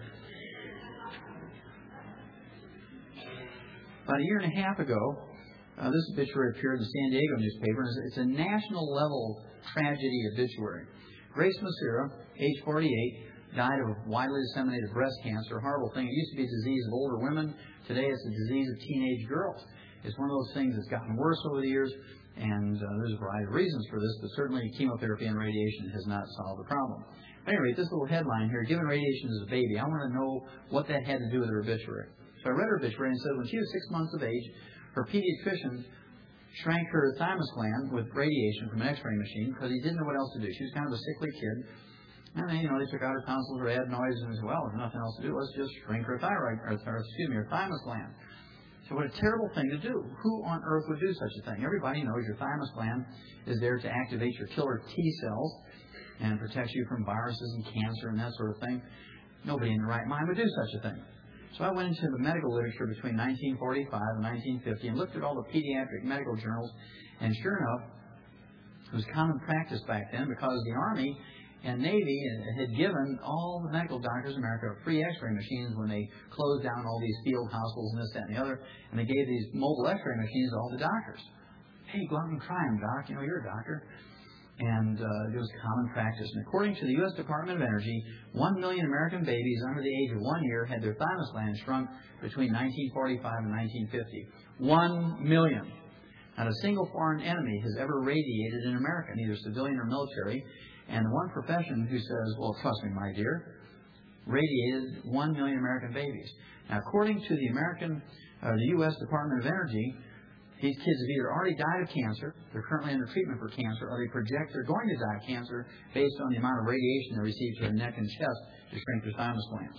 About a year and a half ago, uh, this obituary appeared in the San Diego newspaper. It's a national-level tragedy obituary. Grace Macera, age forty-eight, died of widely disseminated breast cancer, a horrible thing. It used to be a disease of older women. Today it's a disease of teenage girls. It's one of those things that's gotten worse over the years, and uh, there's a variety of reasons for this, but certainly chemotherapy and radiation has not solved the problem. At any rate, this little headline here, given radiation as a baby, I want to know what that had to do with her obituary. So I read her obituary and said when she was six months of age, her pediatrician shrank her thymus gland with radiation from an x-ray machine because he didn't know what else to do. She was kind of a sickly kid. And then, you know, they took out her tonsils, her adenoids, and said, well, there's nothing else to do. Let's just shrink her thyroid, or, or excuse me, her thymus gland. So what a terrible thing to do. Who on earth would do such a thing? Everybody knows your thymus gland is there to activate your killer T cells and protect you from viruses and cancer and that sort of thing. Nobody in their right mind would do such a thing. So I went into the medical literature between nineteen forty-five and nineteen fifty and looked at all the pediatric medical journals, and sure enough, it was common practice back then because the Army and Navy had given all the medical doctors in America free x-ray machines when they closed down all these field hospitals and this, that, and the other. And they gave these mobile x-ray machines to all the doctors. Hey, go out and try them, Doc. You know, you're a doctor. And uh, it was common practice. And according to the U S Department of Energy, one million American babies under the age of one year had their thymus glands shrunk between nineteen forty-five and nineteen fifty. One million. Not a single foreign enemy has ever radiated in America, neither civilian or military. And the one profession who says, well, trust me, my dear, radiated one million American babies. Now, according to the American, uh, the U S Department of Energy, these kids have either already died of cancer, they're currently under treatment for cancer, or they project they're going to die of cancer based on the amount of radiation they receive to their neck and chest to shrink their thymus glands.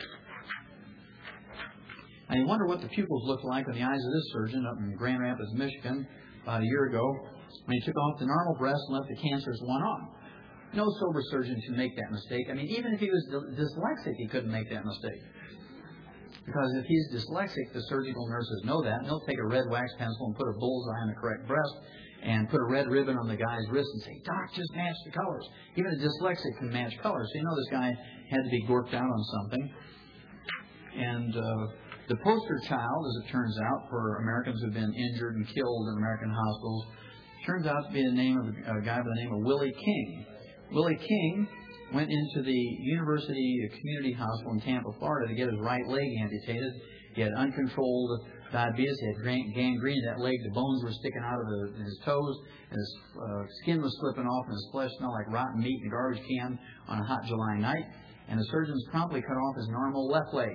Now, you wonder what the pupils looked like in the eyes of this surgeon up in Grand Rapids, Michigan, about a year ago, when he took off the normal breast and left the cancerous one on. No sober surgeon can make that mistake. I mean, even if he was dyslexic, he couldn't make that mistake. Because if he's dyslexic, the surgical nurses know that, and they'll take a red wax pencil and put a bullseye on the correct breast and put a red ribbon on the guy's wrist and say, Doc, just match the colors. Even a dyslexic can match colors. So you know this guy had to be gorked out on something. And uh, the poster child, as it turns out, for Americans who've been injured and killed in American hospitals, turns out to be the name of a guy by the name of Willie King. Willie King went into the University Community Hospital in Tampa, Florida, to get his right leg amputated. He had uncontrolled diabetes. He had gangrene in that leg. The bones were sticking out of the, his toes. And his uh, skin was slipping off, and his flesh smelled like rotten meat in a garbage can on a hot July night. And the surgeons promptly cut off his normal left leg.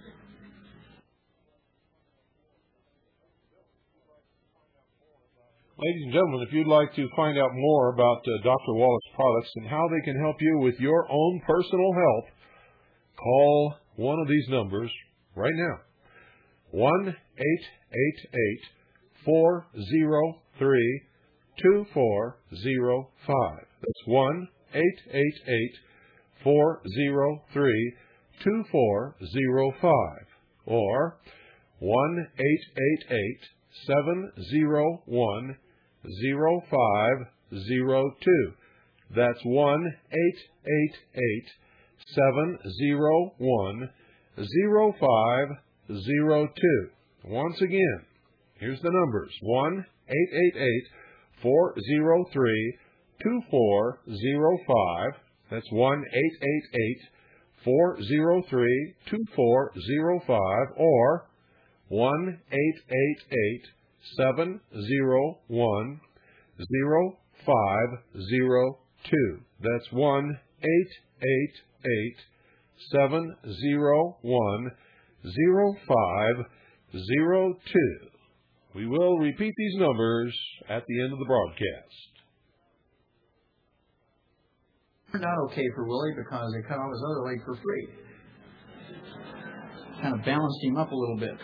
Ladies and gentlemen, if you'd like to find out more about uh, Doctor Wallace products and how they can help you with your own personal health, call one of these numbers right now. one eight eight eight, four oh three, two four oh five. That's one eight eight eight, four oh three, two four oh five. Or one eight eight eight, seven oh one, zero five zero two. That's one eight eight eight, seven oh one, zero five zero two. Once again, here's the numbers. one eight eight eight, four oh three, two four oh five. That's one eight eight eight, four oh three, two four oh five. Or one eight eight eight, seven oh one, zero five zero two. That's one eight eight eight, seven oh one, zero five zero two. We will repeat these numbers at the end of the broadcast. Turned out okay for Willie because they cut off his other leg for free. Kind of balanced him up a little bit.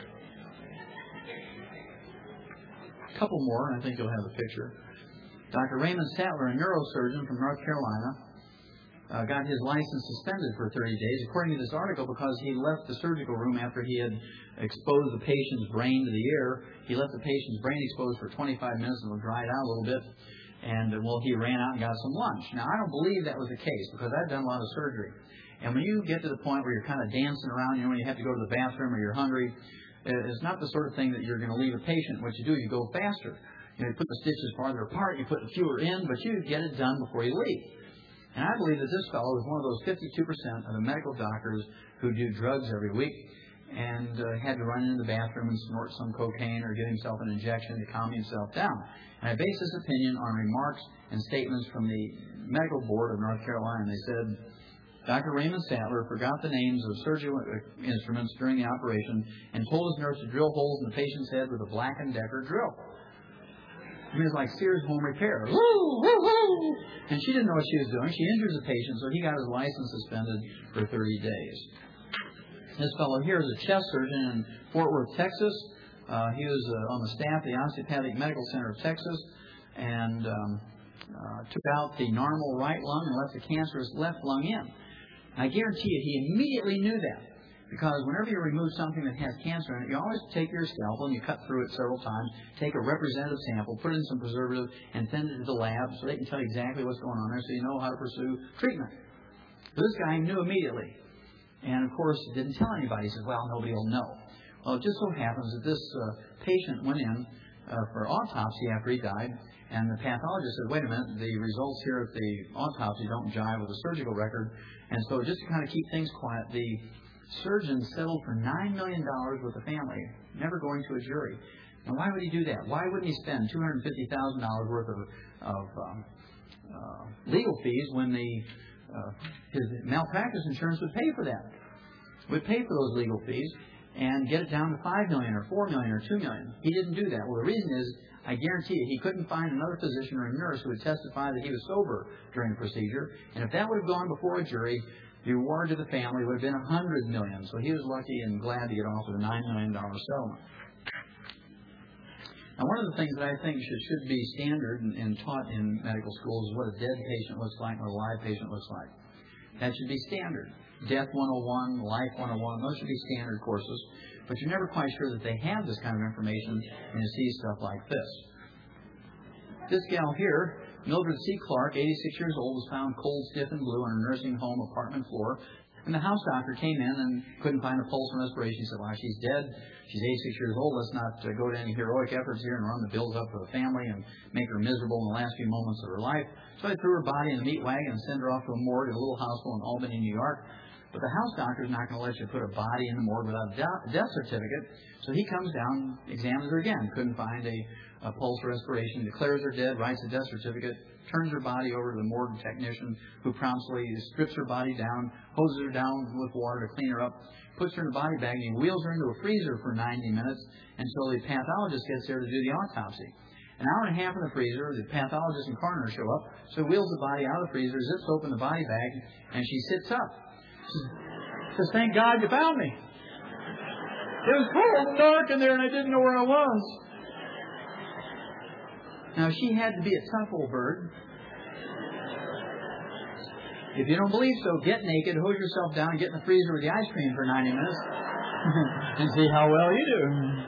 A couple more, and I think you'll have the picture. Doctor Raymond Sattler, a neurosurgeon from North Carolina, uh, got his license suspended for thirty days, according to this article, because he left the surgical room after he had exposed the patient's brain to the air. He left the patient's brain exposed for twenty-five minutes and it dried out a little bit. And, uh, well, he ran out and got some lunch. Now, I don't believe that was the case, because I've done a lot of surgery. And when you get to the point where you're kind of dancing around, you know, when you have to go to the bathroom or you're hungry, it's not the sort of thing that you're going to leave a patient. What you do, you go faster. You know, you put the stitches farther apart, you put the fewer in, but you get it done before you leave. And I believe that this fellow is one of those fifty-two percent of the medical doctors who do drugs every week and uh, had to run into the bathroom and snort some cocaine or give himself an injection to calm himself down. And I base this opinion on remarks and statements from the Medical Board of North Carolina. They said, Doctor Raymond Sattler forgot the names of surgical instruments during the operation and told his nurse to drill holes in the patient's head with a Black and Decker drill. I mean, it's like Sears Home Repair. Woo, woo, woo. And she didn't know what she was doing. She injures the patient, so he got his license suspended for thirty days. This fellow here is a chest surgeon in Fort Worth, Texas. Uh, he was uh, on the staff of the Osteopathic Medical Center of Texas and um, uh, took out the normal right lung and left the cancerous left lung in. I guarantee you, he immediately knew that. Because whenever you remove something that has cancer in it, you always take your scalpel and you cut through it several times, take a representative sample, put it in some preservative, and send it to the lab so they can tell you exactly what's going on there so you know how to pursue treatment. But this guy knew immediately. And, of course, didn't tell anybody. He said, well, nobody will know. Well, it just so happens that this uh, patient went in uh, for autopsy after he died. And the pathologist said, wait a minute, the results here at the autopsy don't jive with the surgical record. And so just to kind of keep things quiet, the surgeon settled for nine million dollars with the family, never going to a jury. Now, why would he do that? Why wouldn't he spend two hundred fifty thousand dollars worth of, of um, uh, legal fees when the uh, his malpractice insurance would pay for that? Would pay for those legal fees and get it down to five million dollars or four million dollars or two million dollars. He didn't do that. Well, the reason is, I guarantee you, he couldn't find another physician or a nurse who would testify that he was sober during the procedure. And if that would have gone before a jury, the reward to the family would have been one hundred million dollars. So he was lucky and glad to get off with a nine million dollars settlement. Now, one of the things that I think should, should be standard and, and taught in medical schools is what a dead patient looks like and what a live patient looks like. That should be standard. Death one oh one, Life one oh one, those should be standard courses. But you're never quite sure that they have this kind of information when you see stuff like this. This gal here, Mildred C. Clark, eighty-six years old, was found cold, stiff, and blue on a nursing home apartment floor. And the house doctor came in and couldn't find a pulse or respiration. He said, well, she's dead. She's eighty-six years old. Let's not uh, go to any heroic efforts here and run the bills up for the family and make her miserable in the last few moments of her life. So I threw her body in the meat wagon and sent her off to a morgue at a little hospital in Albany, New York. But the house doctor is not going to let you put a body in the morgue without a death certificate. So he comes down, examines her again, couldn't find a, a pulse or respiration, declares her dead, writes a death certificate, turns her body over to the morgue technician, who promptly strips her body down, hoses her down with water to clean her up, puts her in a body bag, and he wheels her into a freezer for ninety minutes until the pathologist gets there to do the autopsy. An hour and a half in the freezer, the pathologist and coroner show up, so he wheels the body out of the freezer, zips open the body bag, and she sits up. Says, thank God you found me. It was cold and dark in there and I didn't know where I was. Now, she had to be a tough old bird. If you don't believe so, get naked, hose yourself down, and get in the freezer with the ice cream for ninety minutes and see how well you do.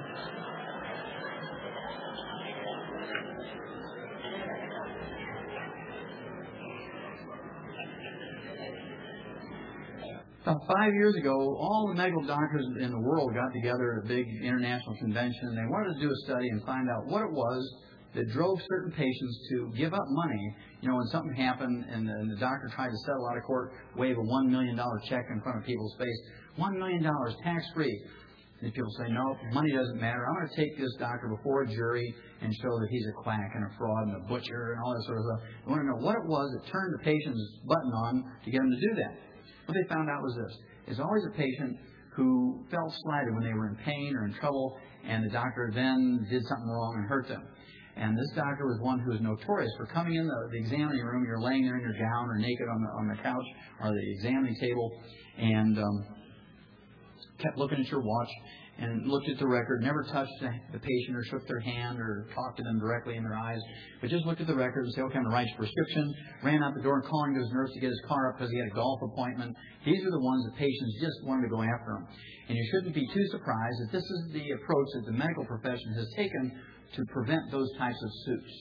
About five years ago, all the medical doctors in the world got together at a big international convention, and they wanted to do a study and find out what it was that drove certain patients to give up money. You know, when something happened and the, and the doctor tried to settle out of court, wave a one million dollars check in front of people's face. one million dollars tax-free. And people say, no, money doesn't matter. I'm going to take this doctor before a jury and show that he's a quack and a fraud and a butcher and all that sort of stuff. They want to know what it was that turned the patient's button on to get him to do that. What they found out was this. It's always a patient who felt slighted when they were in pain or in trouble, and the doctor then did something wrong and hurt them. And this doctor was one who was notorious for coming in the, the examining room. You're laying there in your gown or naked on the, on the couch or the examining table, and um, kept looking at your watch and looked at the record, never touched the patient or shook their hand or talked to them directly in their eyes, but just looked at the record and said, okay, I'm going to write your prescription, ran out the door and calling to his nurse to get his car up because he had a golf appointment. These are the ones that patients just wanted to go after him. And you shouldn't be too surprised that this is the approach that the medical profession has taken to prevent those types of suits.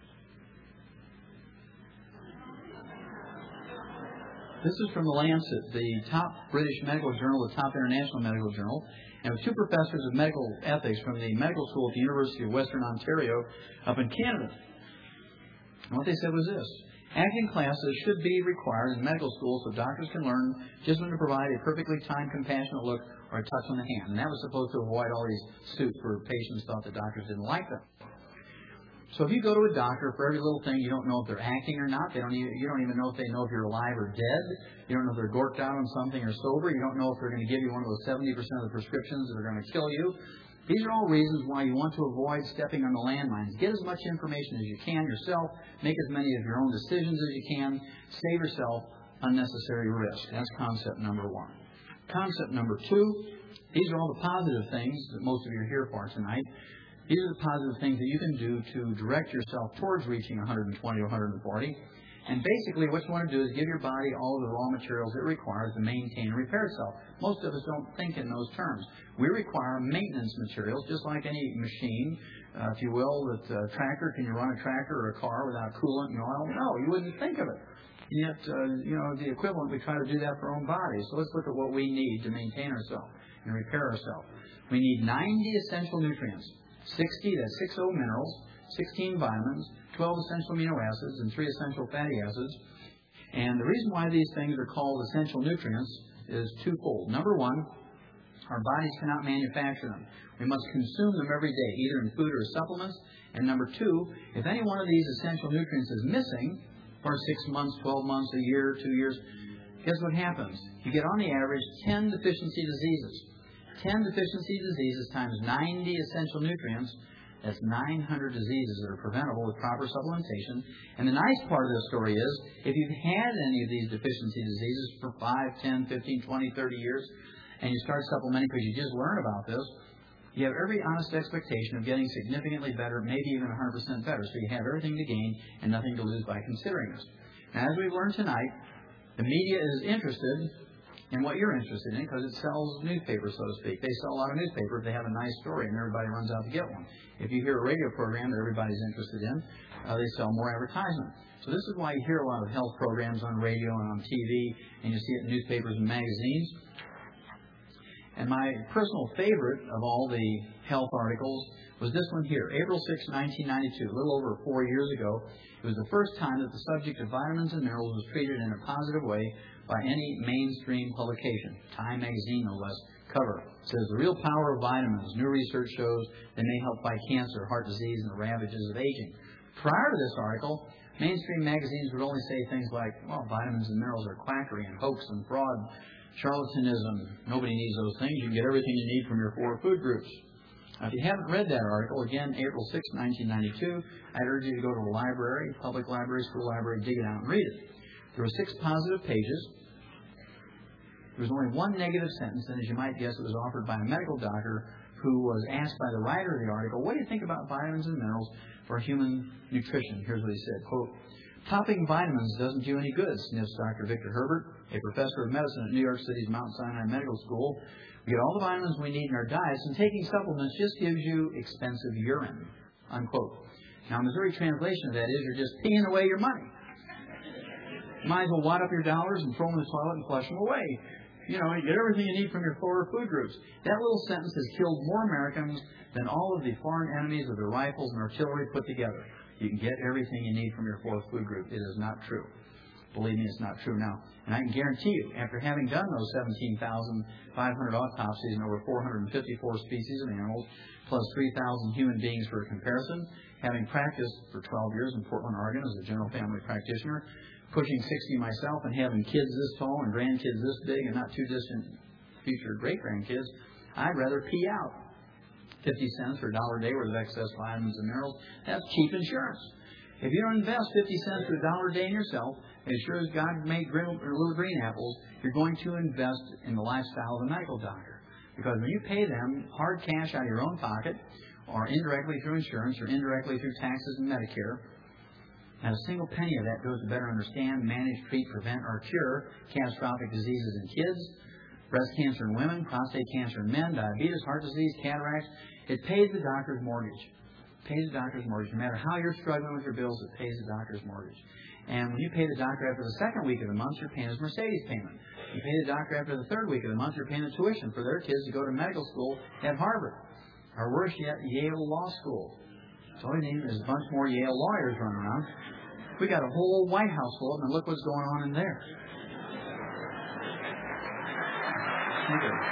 This is from The Lancet, the top British medical journal, the top international medical journal. And with two professors of medical ethics from the medical school at the University of Western Ontario up in Canada. And what they said was this. Acting classes should be required in medical schools so doctors can learn just when to provide a perfectly timed, compassionate look or a touch on the hand. And that was supposed to avoid all these suits where patients thought the doctors didn't like them. So if you go to a doctor for every little thing, you don't know if they're acting or not. They don't even, you don't even know if they know if you're alive or dead. You don't know if they're gorked out on something or sober. You don't know if they're going to give you one of those seventy percent of the prescriptions that are going to kill you. These are all reasons why you want to avoid stepping on the landmines. Get as much information as you can yourself. Make as many of your own decisions as you can. Save yourself unnecessary risk. That's concept number one. Concept number two, these are all the positive things that most of you are here for tonight. These are the positive things that you can do to direct yourself towards reaching one hundred twenty or one hundred forty. And basically what you want to do is give your body all of the raw materials it requires to maintain and repair itself. Most of us don't think in those terms. We require maintenance materials, just like any machine, uh, if you will, that uh, tractor. Can you run a tractor or a car without coolant and oil? No, you wouldn't think of it. And yet, uh, you know, the equivalent, we try to do that for our own bodies. So let's look at what we need to maintain ourselves and repair ourselves. We need ninety essential nutrients. sixty, that's six O minerals, sixteen vitamins, twelve essential amino acids, and three essential fatty acids. And the reason why these things are called essential nutrients is twofold. Number one, our bodies cannot manufacture them. We must consume them every day, either in food or supplements. And number two, if any one of these essential nutrients is missing for six months, twelve months, a year, two years, guess what happens? You get on the average ten deficiency diseases. ten deficiency diseases times ninety essential nutrients, that's nine hundred diseases that are preventable with proper supplementation. And the nice part of the story is, if you've had any of these deficiency diseases for five, ten, fifteen, twenty, thirty years, and you start supplementing because you just learned about this, you have every honest expectation of getting significantly better, maybe even one hundred percent better. So you have everything to gain and nothing to lose by considering this. Now, as we've learned tonight, the media is interested in what you're interested in because it sells newspapers, so to speak. They sell a lot of newspapers if they have a nice story and everybody runs out to get one. If you hear a radio program that everybody's interested in, uh, they sell more advertisement. So this is why you hear a lot of health programs on radio and on T V, and you see it in newspapers and magazines. And my personal favorite of all the health articles was this one here, April sixth, nineteen ninety-two, a little over four years ago. It was the first time that the subject of vitamins and minerals was treated in a positive way by any mainstream publication. Time magazine, no less, cover. It says, the real power of vitamins. New research shows they may help fight cancer, heart disease, and the ravages of aging. Prior to this article, mainstream magazines would only say things like, well, vitamins and minerals are quackery and hoax and fraud, charlatanism. Nobody needs those things. You can get everything you need from your four food groups. Now, if you haven't read that article, again, April sixth, nineteen ninety-two, I'd urge you to go to the library, public library, school library, dig it out and read it. There were six positive pages. There was only one negative sentence, and as you might guess, it was offered by a medical doctor who was asked by the writer of the article, what do you think about vitamins and minerals for human nutrition? Here's what he said, quote, topping vitamins doesn't do any good, sniffs Doctor Victor Herbert, a professor of medicine at New York City's Mount Sinai Medical School. We get all the vitamins we need in our diets, and taking supplements just gives you expensive urine, unquote. Now, Missouri translation of that is you're just peeing away your money. You might as well wad up your dollars and throw them in the toilet and flush them away. You know, you get everything you need from your four food groups. That little sentence has killed more Americans than all of the foreign enemies of their rifles and artillery put together. You can get everything you need from your fourth food group. It is not true. Believe me, it's not true now. And I can guarantee you, after having done those seventeen thousand five hundred autopsies on over four hundred fifty-four species of animals, plus three thousand human beings for comparison, having practiced for twelve years in Portland, Oregon as a general family practitioner, pushing sixty myself and having kids this tall and grandkids this big and not too distant future great-grandkids, I'd rather pee out fifty cents or a dollar a day worth of excess vitamins and minerals. That's cheap insurance. If you don't invest fifty cents or a dollar a day in yourself, as sure as God made green, or little green apples, you're going to invest in the lifestyle of a medical doctor. Because when you pay them hard cash out of your own pocket, or indirectly through insurance, or indirectly through taxes and Medicare, not a single penny of that goes to better understand, manage, treat, prevent, or cure catastrophic diseases in kids, breast cancer in women, prostate cancer in men, diabetes, heart disease, cataracts. It pays the doctor's mortgage. It pays the doctor's mortgage. No matter how you're struggling with your bills, it pays the doctor's mortgage. And when you pay the doctor after the second week of the month, you're paying his Mercedes payment. You pay the doctor after the third week of the month, you're paying the tuition for their kids to go to medical school at Harvard. Or worse yet, Yale Law School. So all you need is a bunch more Yale lawyers running around. We got a whole White House full of them, and look what's going on in there. Thank you.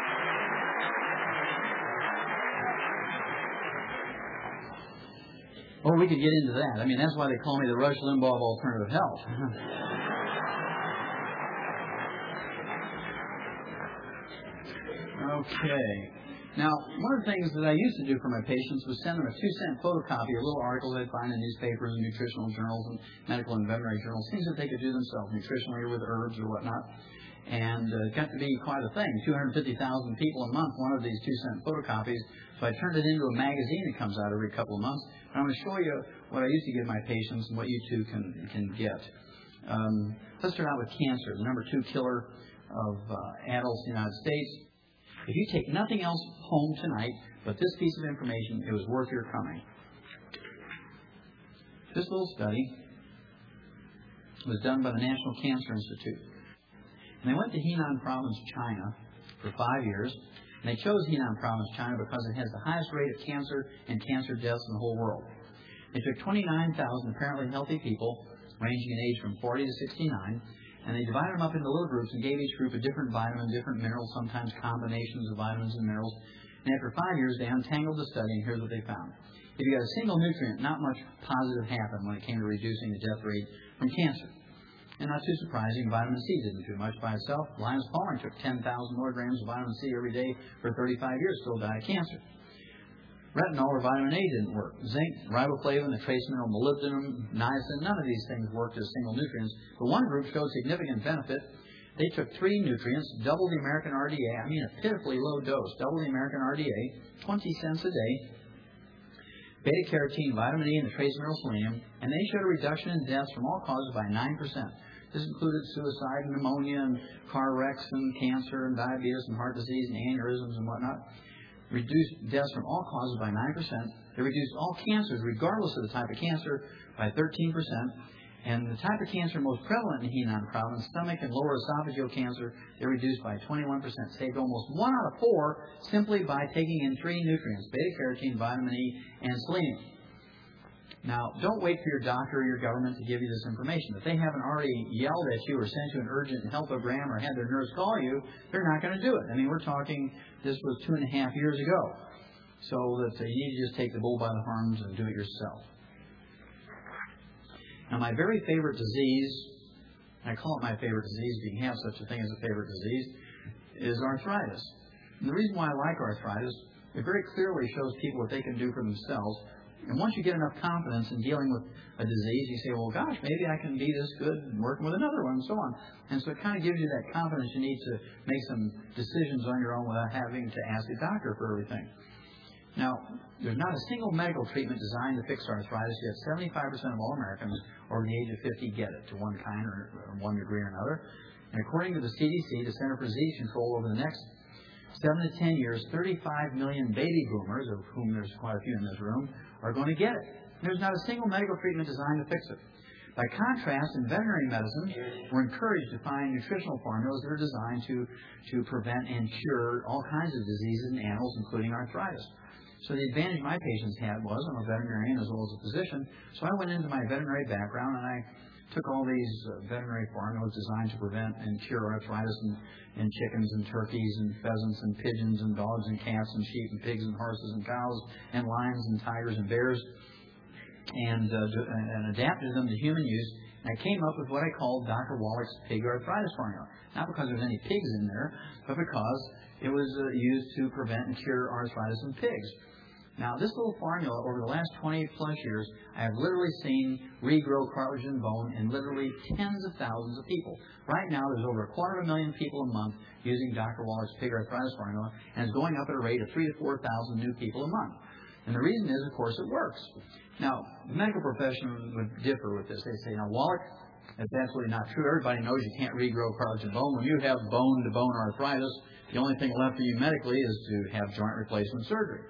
Oh, we could get into that. I mean, that's why they call me the Rush Limbaugh of alternative health. Okay. Now, one of the things that I used to do for my patients was send them a two-cent photocopy of little articles they'd find in newspapers and nutritional journals and medical and veterinary journals, things that they could do themselves, nutritionally or with herbs or whatnot. And uh, it got to be quite a thing. two hundred fifty thousand people a month wanted these two-cent photocopies, so I turned it into a magazine that comes out every couple of months. And I'm going to show you what I used to give my patients and what you too can, can get. Um, let's start out with cancer, the number two killer of uh, adults in the United States. If you take nothing else home tonight but this piece of information, it was worth your coming. This little study was done by the National Cancer Institute. And they went to Henan Province, China, for five years, And they chose Henan Province, China, because it has the highest rate of cancer and cancer deaths in the whole world. They took twenty-nine thousand apparently healthy people, ranging in age from forty to sixty-nine, and they divided them up into little groups and gave each group a different vitamin, different minerals, sometimes combinations of vitamins and minerals. And after five years, they untangled the study, and here's what they found. If you got a single nutrient, not much positive happened when it came to reducing the death rate from cancer. And not too surprising, vitamin C didn't do much by itself. Linus Pauling took ten thousand milligrams of vitamin C every day for thirty-five years, still died of cancer. Retinol or vitamin A didn't work. Zinc, riboflavin, the trace mineral molybdenum, niacin, none of these things worked as single nutrients. But one group showed significant benefit. They took three nutrients, double the American R D A, I mean a pitifully low dose, double the American R D A, twenty cents a day, beta-carotene, vitamin E, and the trace mineral selenium, and they showed a reduction in deaths from all causes by nine percent. This included suicide and pneumonia and car wrecks and cancer and diabetes and heart disease and aneurysms and whatnot. Reduced deaths from all causes by nine percent. They reduced all cancers, regardless of the type of cancer, by thirteen percent. And the type of cancer most prevalent in Henan Province, stomach and lower esophageal cancer, they reduced by twenty-one percent. Saved almost one out of four simply by taking in three nutrients, beta-carotene, vitamin E, and selenium. Now, don't wait for your doctor or your government to give you this information. If they haven't already yelled at you or sent you an urgent helpogram or had their nurse call you, they're not going to do it. I mean, we're talking, this was two and a half years ago. So that uh, you need to just take the bull by the horns and do it yourself. Now, my very favorite disease, I call it my favorite disease, if you can have such a thing as a favorite disease, is arthritis. And the reason why I like arthritis, it very clearly shows people what they can do for themselves. And once you get enough confidence in dealing with a disease, you say, well, gosh, maybe I can be this good working with another one, and so on. And so it kind of gives you that confidence you need to make some decisions on your own without having to ask a doctor for everything. Now, there's not a single medical treatment designed to fix arthritis, yet seventy-five percent of all Americans over the age of fifty get it to one kind or, or one degree or another. And according to the C D C, the Center for Disease Control, over the next seven to ten years, thirty-five million baby boomers, of whom there's quite a few in this room, are going to get it. There's not a single medical treatment designed to fix it. By contrast, in veterinary medicine, we're encouraged to find nutritional formulas that are designed to, to prevent and cure all kinds of diseases in animals, including arthritis. So the advantage my patients had was, I'm a veterinarian as well as a physician, so I went into my veterinary background and I took all these uh, veterinary formulas designed to prevent and cure arthritis in, in chickens and turkeys and pheasants and pigeons and dogs and cats and sheep and pigs and horses and cows and lions and tigers and bears, and, uh, and adapted them to human use. And I came up with what I called Doctor Wallach's pig arthritis formula. Not because there's any pigs in there, but because it was uh, used to prevent and cure arthritis in pigs. Now, this little formula, over the last twenty plus years, I have literally seen regrow cartilage and bone in literally tens of thousands of people. Right now, there's over a quarter of a million people a month using Doctor Wallach's pig arthritis formula, and it's going up at a rate of three to four thousand new people a month. And the reason is, of course, it works. Now, the medical profession would differ with this. They say, now, Wallach, that's absolutely not true. Everybody knows you can't regrow cartilage and bone. When you have bone-to-bone arthritis, the only thing left for you medically is to have joint replacement surgery.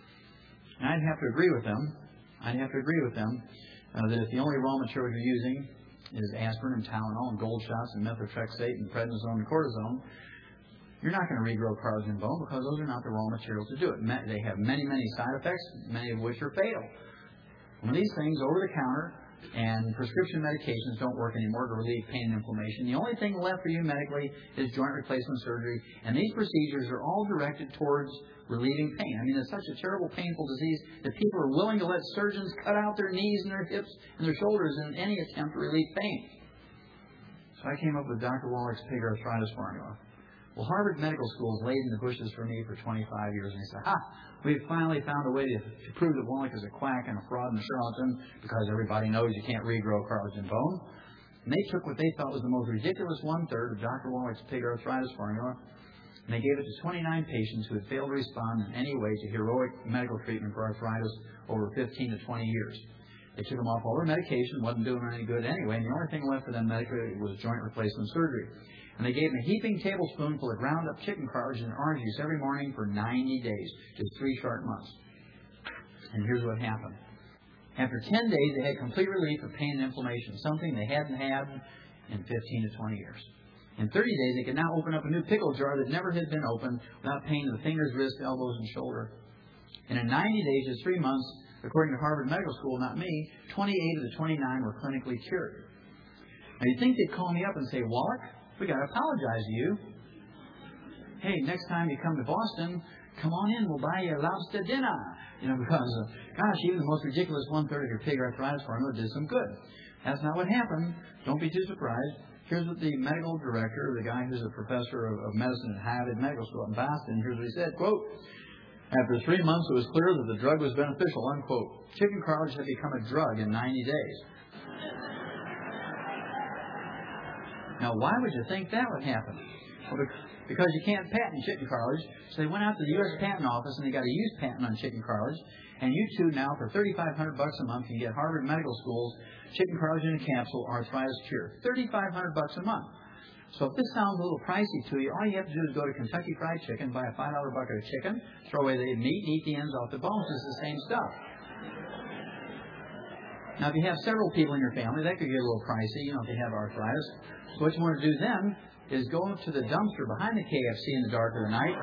And I'd have to agree with them. I'd have to agree with them uh, that if the only raw material you're using is aspirin and Tylenol and gold shots and methotrexate and prednisone and cortisone, you're not going to regrow cartilage and bone because those are not the raw materials to do it. They have many, many side effects, many of which are fatal. When these things over the counter and prescription medications don't work anymore to relieve pain and inflammation, the only thing left for you medically is joint replacement surgery. And these procedures are all directed towards relieving pain. I mean, it's such a terrible, painful disease that people are willing to let surgeons cut out their knees and their hips and their shoulders in any attempt to relieve pain. So I came up with Doctor Wallach's pig arthritis formula. Well, Harvard Medical School has laid in the bushes for me for twenty-five years, and they said, ha, we've finally found a way to, to prove that Wallach is a quack and a fraud and a charlatan because everybody knows you can't regrow cartilage and bone. And they took what they thought was the most ridiculous one-third of Doctor Wallach's pig arthritis formula, and they gave it to twenty-nine patients who had failed to respond in any way to heroic medical treatment for arthritis over fifteen to twenty years. They took them off all their medication, wasn't doing them any good anyway, and the only thing left for them medically was joint replacement surgery. And they gave them a heaping tablespoonful of ground up chicken cartilage and orange juice every morning for ninety days, just three short months. And here's what happened. After ten days, they had complete relief of pain and inflammation, something they hadn't had in fifteen to twenty years. In thirty days, they can now open up a new pickle jar that never had been opened without pain in the fingers, wrists, elbows, and shoulder. And in ninety days, just three months, according to Harvard Medical School, not me, twenty-eight of the twenty-nine were clinically cured. Now, you'd think they'd call me up and say, Wallach, we got to apologize to you. Hey, next time you come to Boston, come on in, we'll buy you a lobster dinner. You know, because, uh, gosh, even the most ridiculous one-third of your pig arthritis formula did some good. That's not what happened. Don't be too surprised. Here's what the medical director, the guy who's a professor of, of medicine at Harvard Medical School in Boston, here's what he said, quote, after three months, it was clear that the drug was beneficial, unquote. Chicken cartilage had become a drug in ninety days. Now, why would you think that would happen? Well, because you can't patent chicken cartilage. So they went out to the U S Patent Office and they got a use patent on chicken cartilage. And you two now, for thirty-five hundred bucks a month, can get Harvard Medical School's chicken cartilage in a capsule, arthritis cure. thirty-five hundred bucks a month. So if this sounds a little pricey to you, all you have to do is go to Kentucky Fried Chicken, buy a five dollar bucket of chicken, throw away the meat, eat the ends off the bones. It's the same stuff. Now, if you have several people in your family, that could get a little pricey, you know, if you have arthritis. So what you want to do then is go to the dumpster behind the K F C in the dark of the night.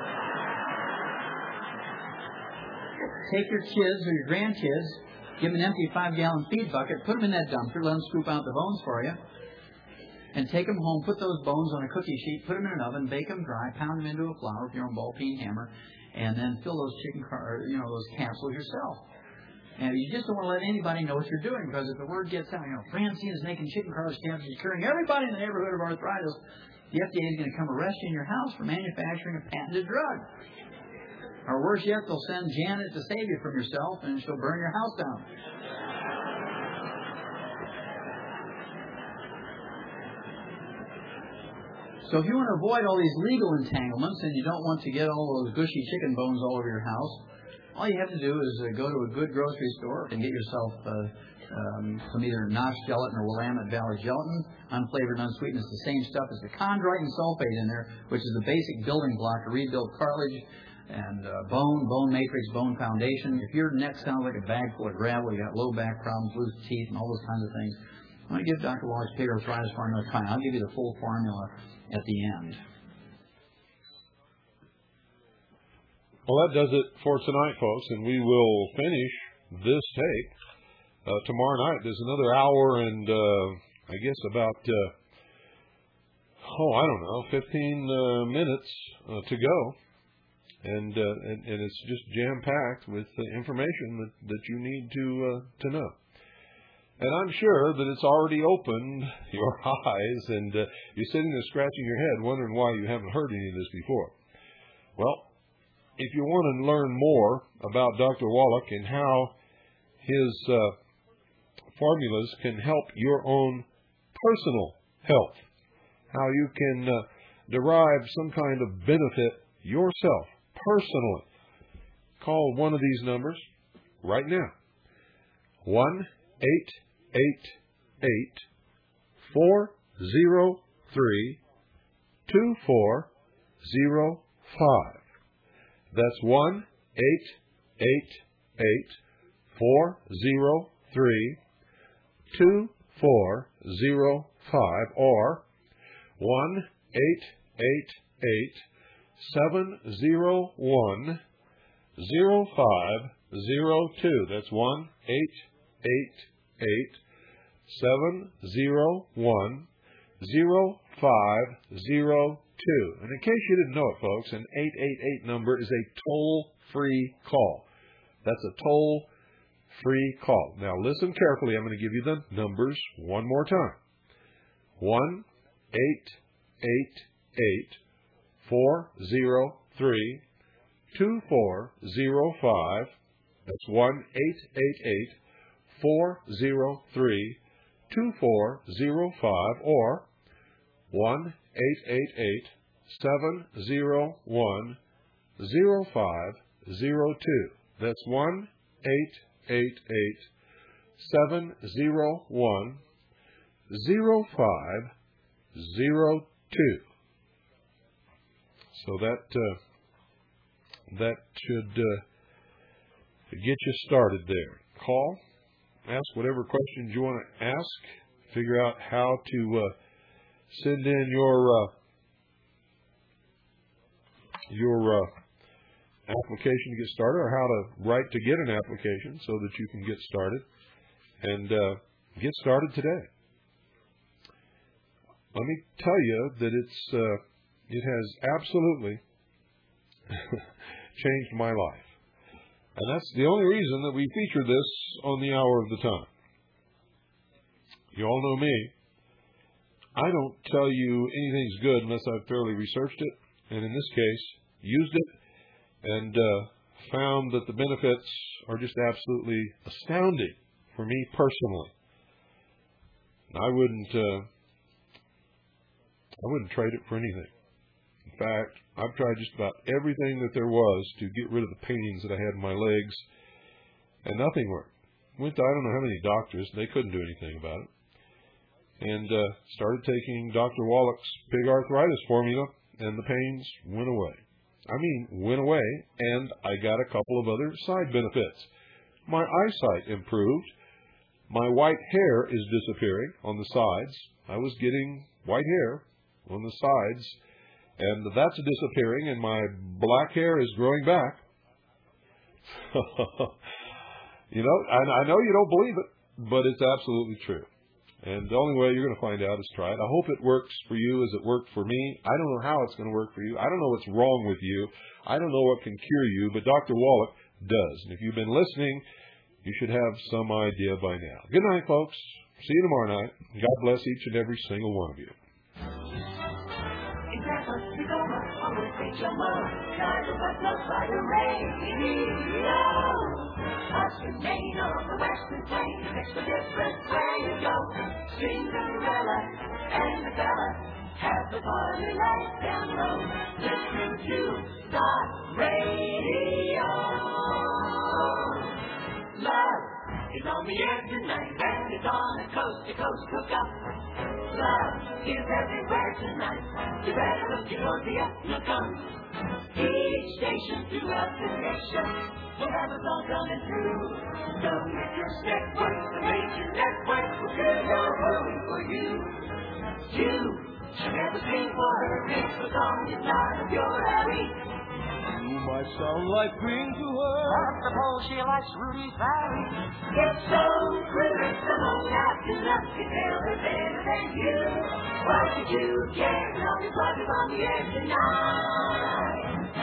Take your kids or your grandkids, give them an empty five-gallon feed bucket, put them in that dumpster, let them scoop out the bones for you, and take them home, put those bones on a cookie sheet, put them in an oven, bake them dry, pound them into a flour with your own ball-peen hammer, and then fill those chicken car, you know, those capsules yourself. And you just don't want to let anybody know what you're doing, because if the word gets out, you know, Francine is making chicken cartilage capsules, curing everybody in the neighborhood of arthritis, the F D A is going to come arrest you in your house for manufacturing a patented drug. Or worse yet, they'll send Janet to save you from yourself, and she'll burn your house down. So if you want to avoid all these legal entanglements and you don't want to get all those gushy chicken bones all over your house, all you have to do is uh, go to a good grocery store and get yourself uh, um, some either Nosh gelatin or Willamette Valley gelatin, unflavored, unsweetened. It's the same stuff as the chondroitin sulfate in there, which is the basic building block to rebuild cartilage and uh, bone, bone matrix, bone foundation. If your neck sounds like a bag full of gravel, you got low back problems, loose teeth, and all those kinds of things, I'm going to give Doctor Wallach's pig arthritis formula a try. I'll give you the full formula at the end. Well, that does it for tonight, folks, and we will finish this tape uh, tomorrow night. There's another hour and uh, I guess about, uh, oh, I don't know, fifteen uh, minutes uh, to go. And, uh, and and it's just jam-packed with the information that, that you need to uh, to know. And I'm sure that it's already opened your eyes, and uh, you're sitting there scratching your head, wondering why you haven't heard any of this before. Well, if you want to learn more about Doctor Wallach and how his uh, formulas can help your own personal health, how you can uh, derive some kind of benefit yourself, personally, call one of these numbers right now. one eight eight eight, four zero three, two four zero five. That's one eight eight eight, four zero three, two four zero five, or one eight eight eight, seven zero one, zero five zero two. That's one eight eight eight, seven zero one, zero five zero two. And in case you didn't know it, folks, an eight eight eight number is a toll-free call. That's a toll-free call. Now listen carefully. I'm going to give you the numbers one more time. one eight eight eight, four zero three, two four zero five. That's one eight eight eight, four zero three, two four zero five, or one eight eight eight, seven zero one, zero five zero two. That's one eight eight eight, seven zero one, zero five zero two. So that uh, that should uh, get you started there. Call, ask whatever questions you want to ask, figure out how to uh, send in your uh, your uh, application to get started, or how to write to get an application so that you can get started. And uh, get started today. Let me tell you that it's uh, it has absolutely changed my life. And that's the only reason that we feature this on the Hour of the Time. You all know me. I don't tell you anything's good unless I've thoroughly researched it, and in this case, used it, and uh, found that the benefits are just absolutely astounding for me personally. I wouldn't, uh, I wouldn't trade it for anything. In fact, I've tried just about everything that there was to get rid of the pains that I had in my legs, and nothing worked. Went to I don't know how many doctors, and they couldn't do anything about it. And uh, started taking Doctor Wallach's pig arthritis formula, and the pains went away. I mean, went away, and I got a couple of other side benefits. My eyesight improved. My white hair is disappearing on the sides. I was getting white hair on the sides, and that's disappearing, and my black hair is growing back. You know, I, I know you don't believe it, but it's absolutely true. And the only way you're going to find out is try it. I hope it works for you as it worked for me. I don't know how it's going to work for you. I don't know what's wrong with you. I don't know what can cure you, but Doctor Wallach does. And if you've been listening, you should have some idea by now. Good night, folks. See you tomorrow night. God bless each and every single one of you. Main on the western plain, it's a different way to go. Cinderella and the fella have the party life down the road. Listen to the radio. Love is on the air tonight, and it's on a coast-to-coast hookup. Love is everywhere tonight. You better look your dear, look on. Each station throughout the nation will have a song coming through. Don't make your network, the major network will do your home for you. You should never sing for her if the song is not of your alley. You might sound like Green to her, I suppose she likes Rudy's Valley. It's so good, it's the most happy luck to tell her better than you. Why should you care? Now your plug is on the air tonight.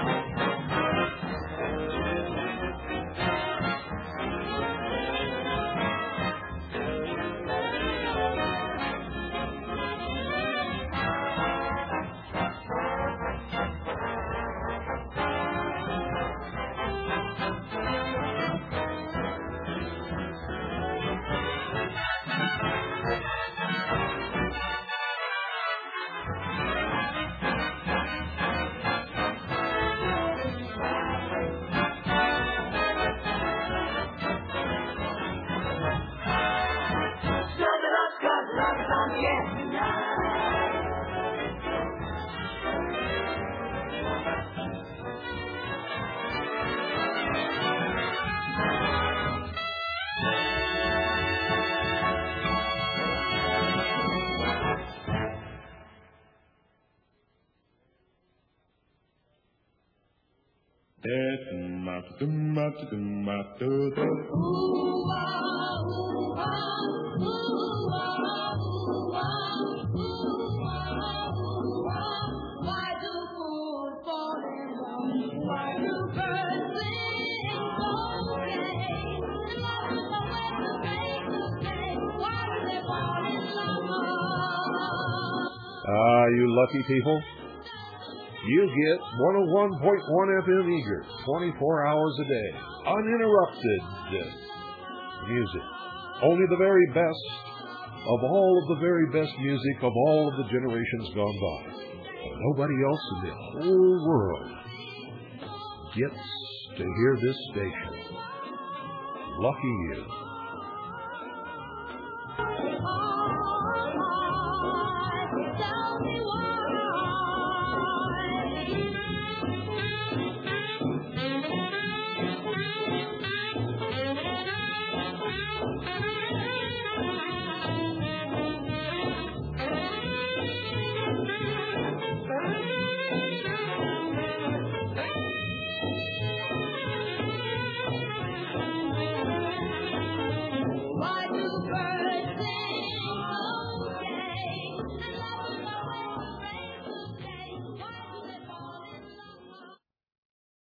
Ah, you lucky people. You get one oh one point one F M Eager, twenty-four hours a day, uninterrupted music. Only the very best of all of the very best music of all of the generations gone by. Nobody else in the whole world gets to hear this station. Lucky you.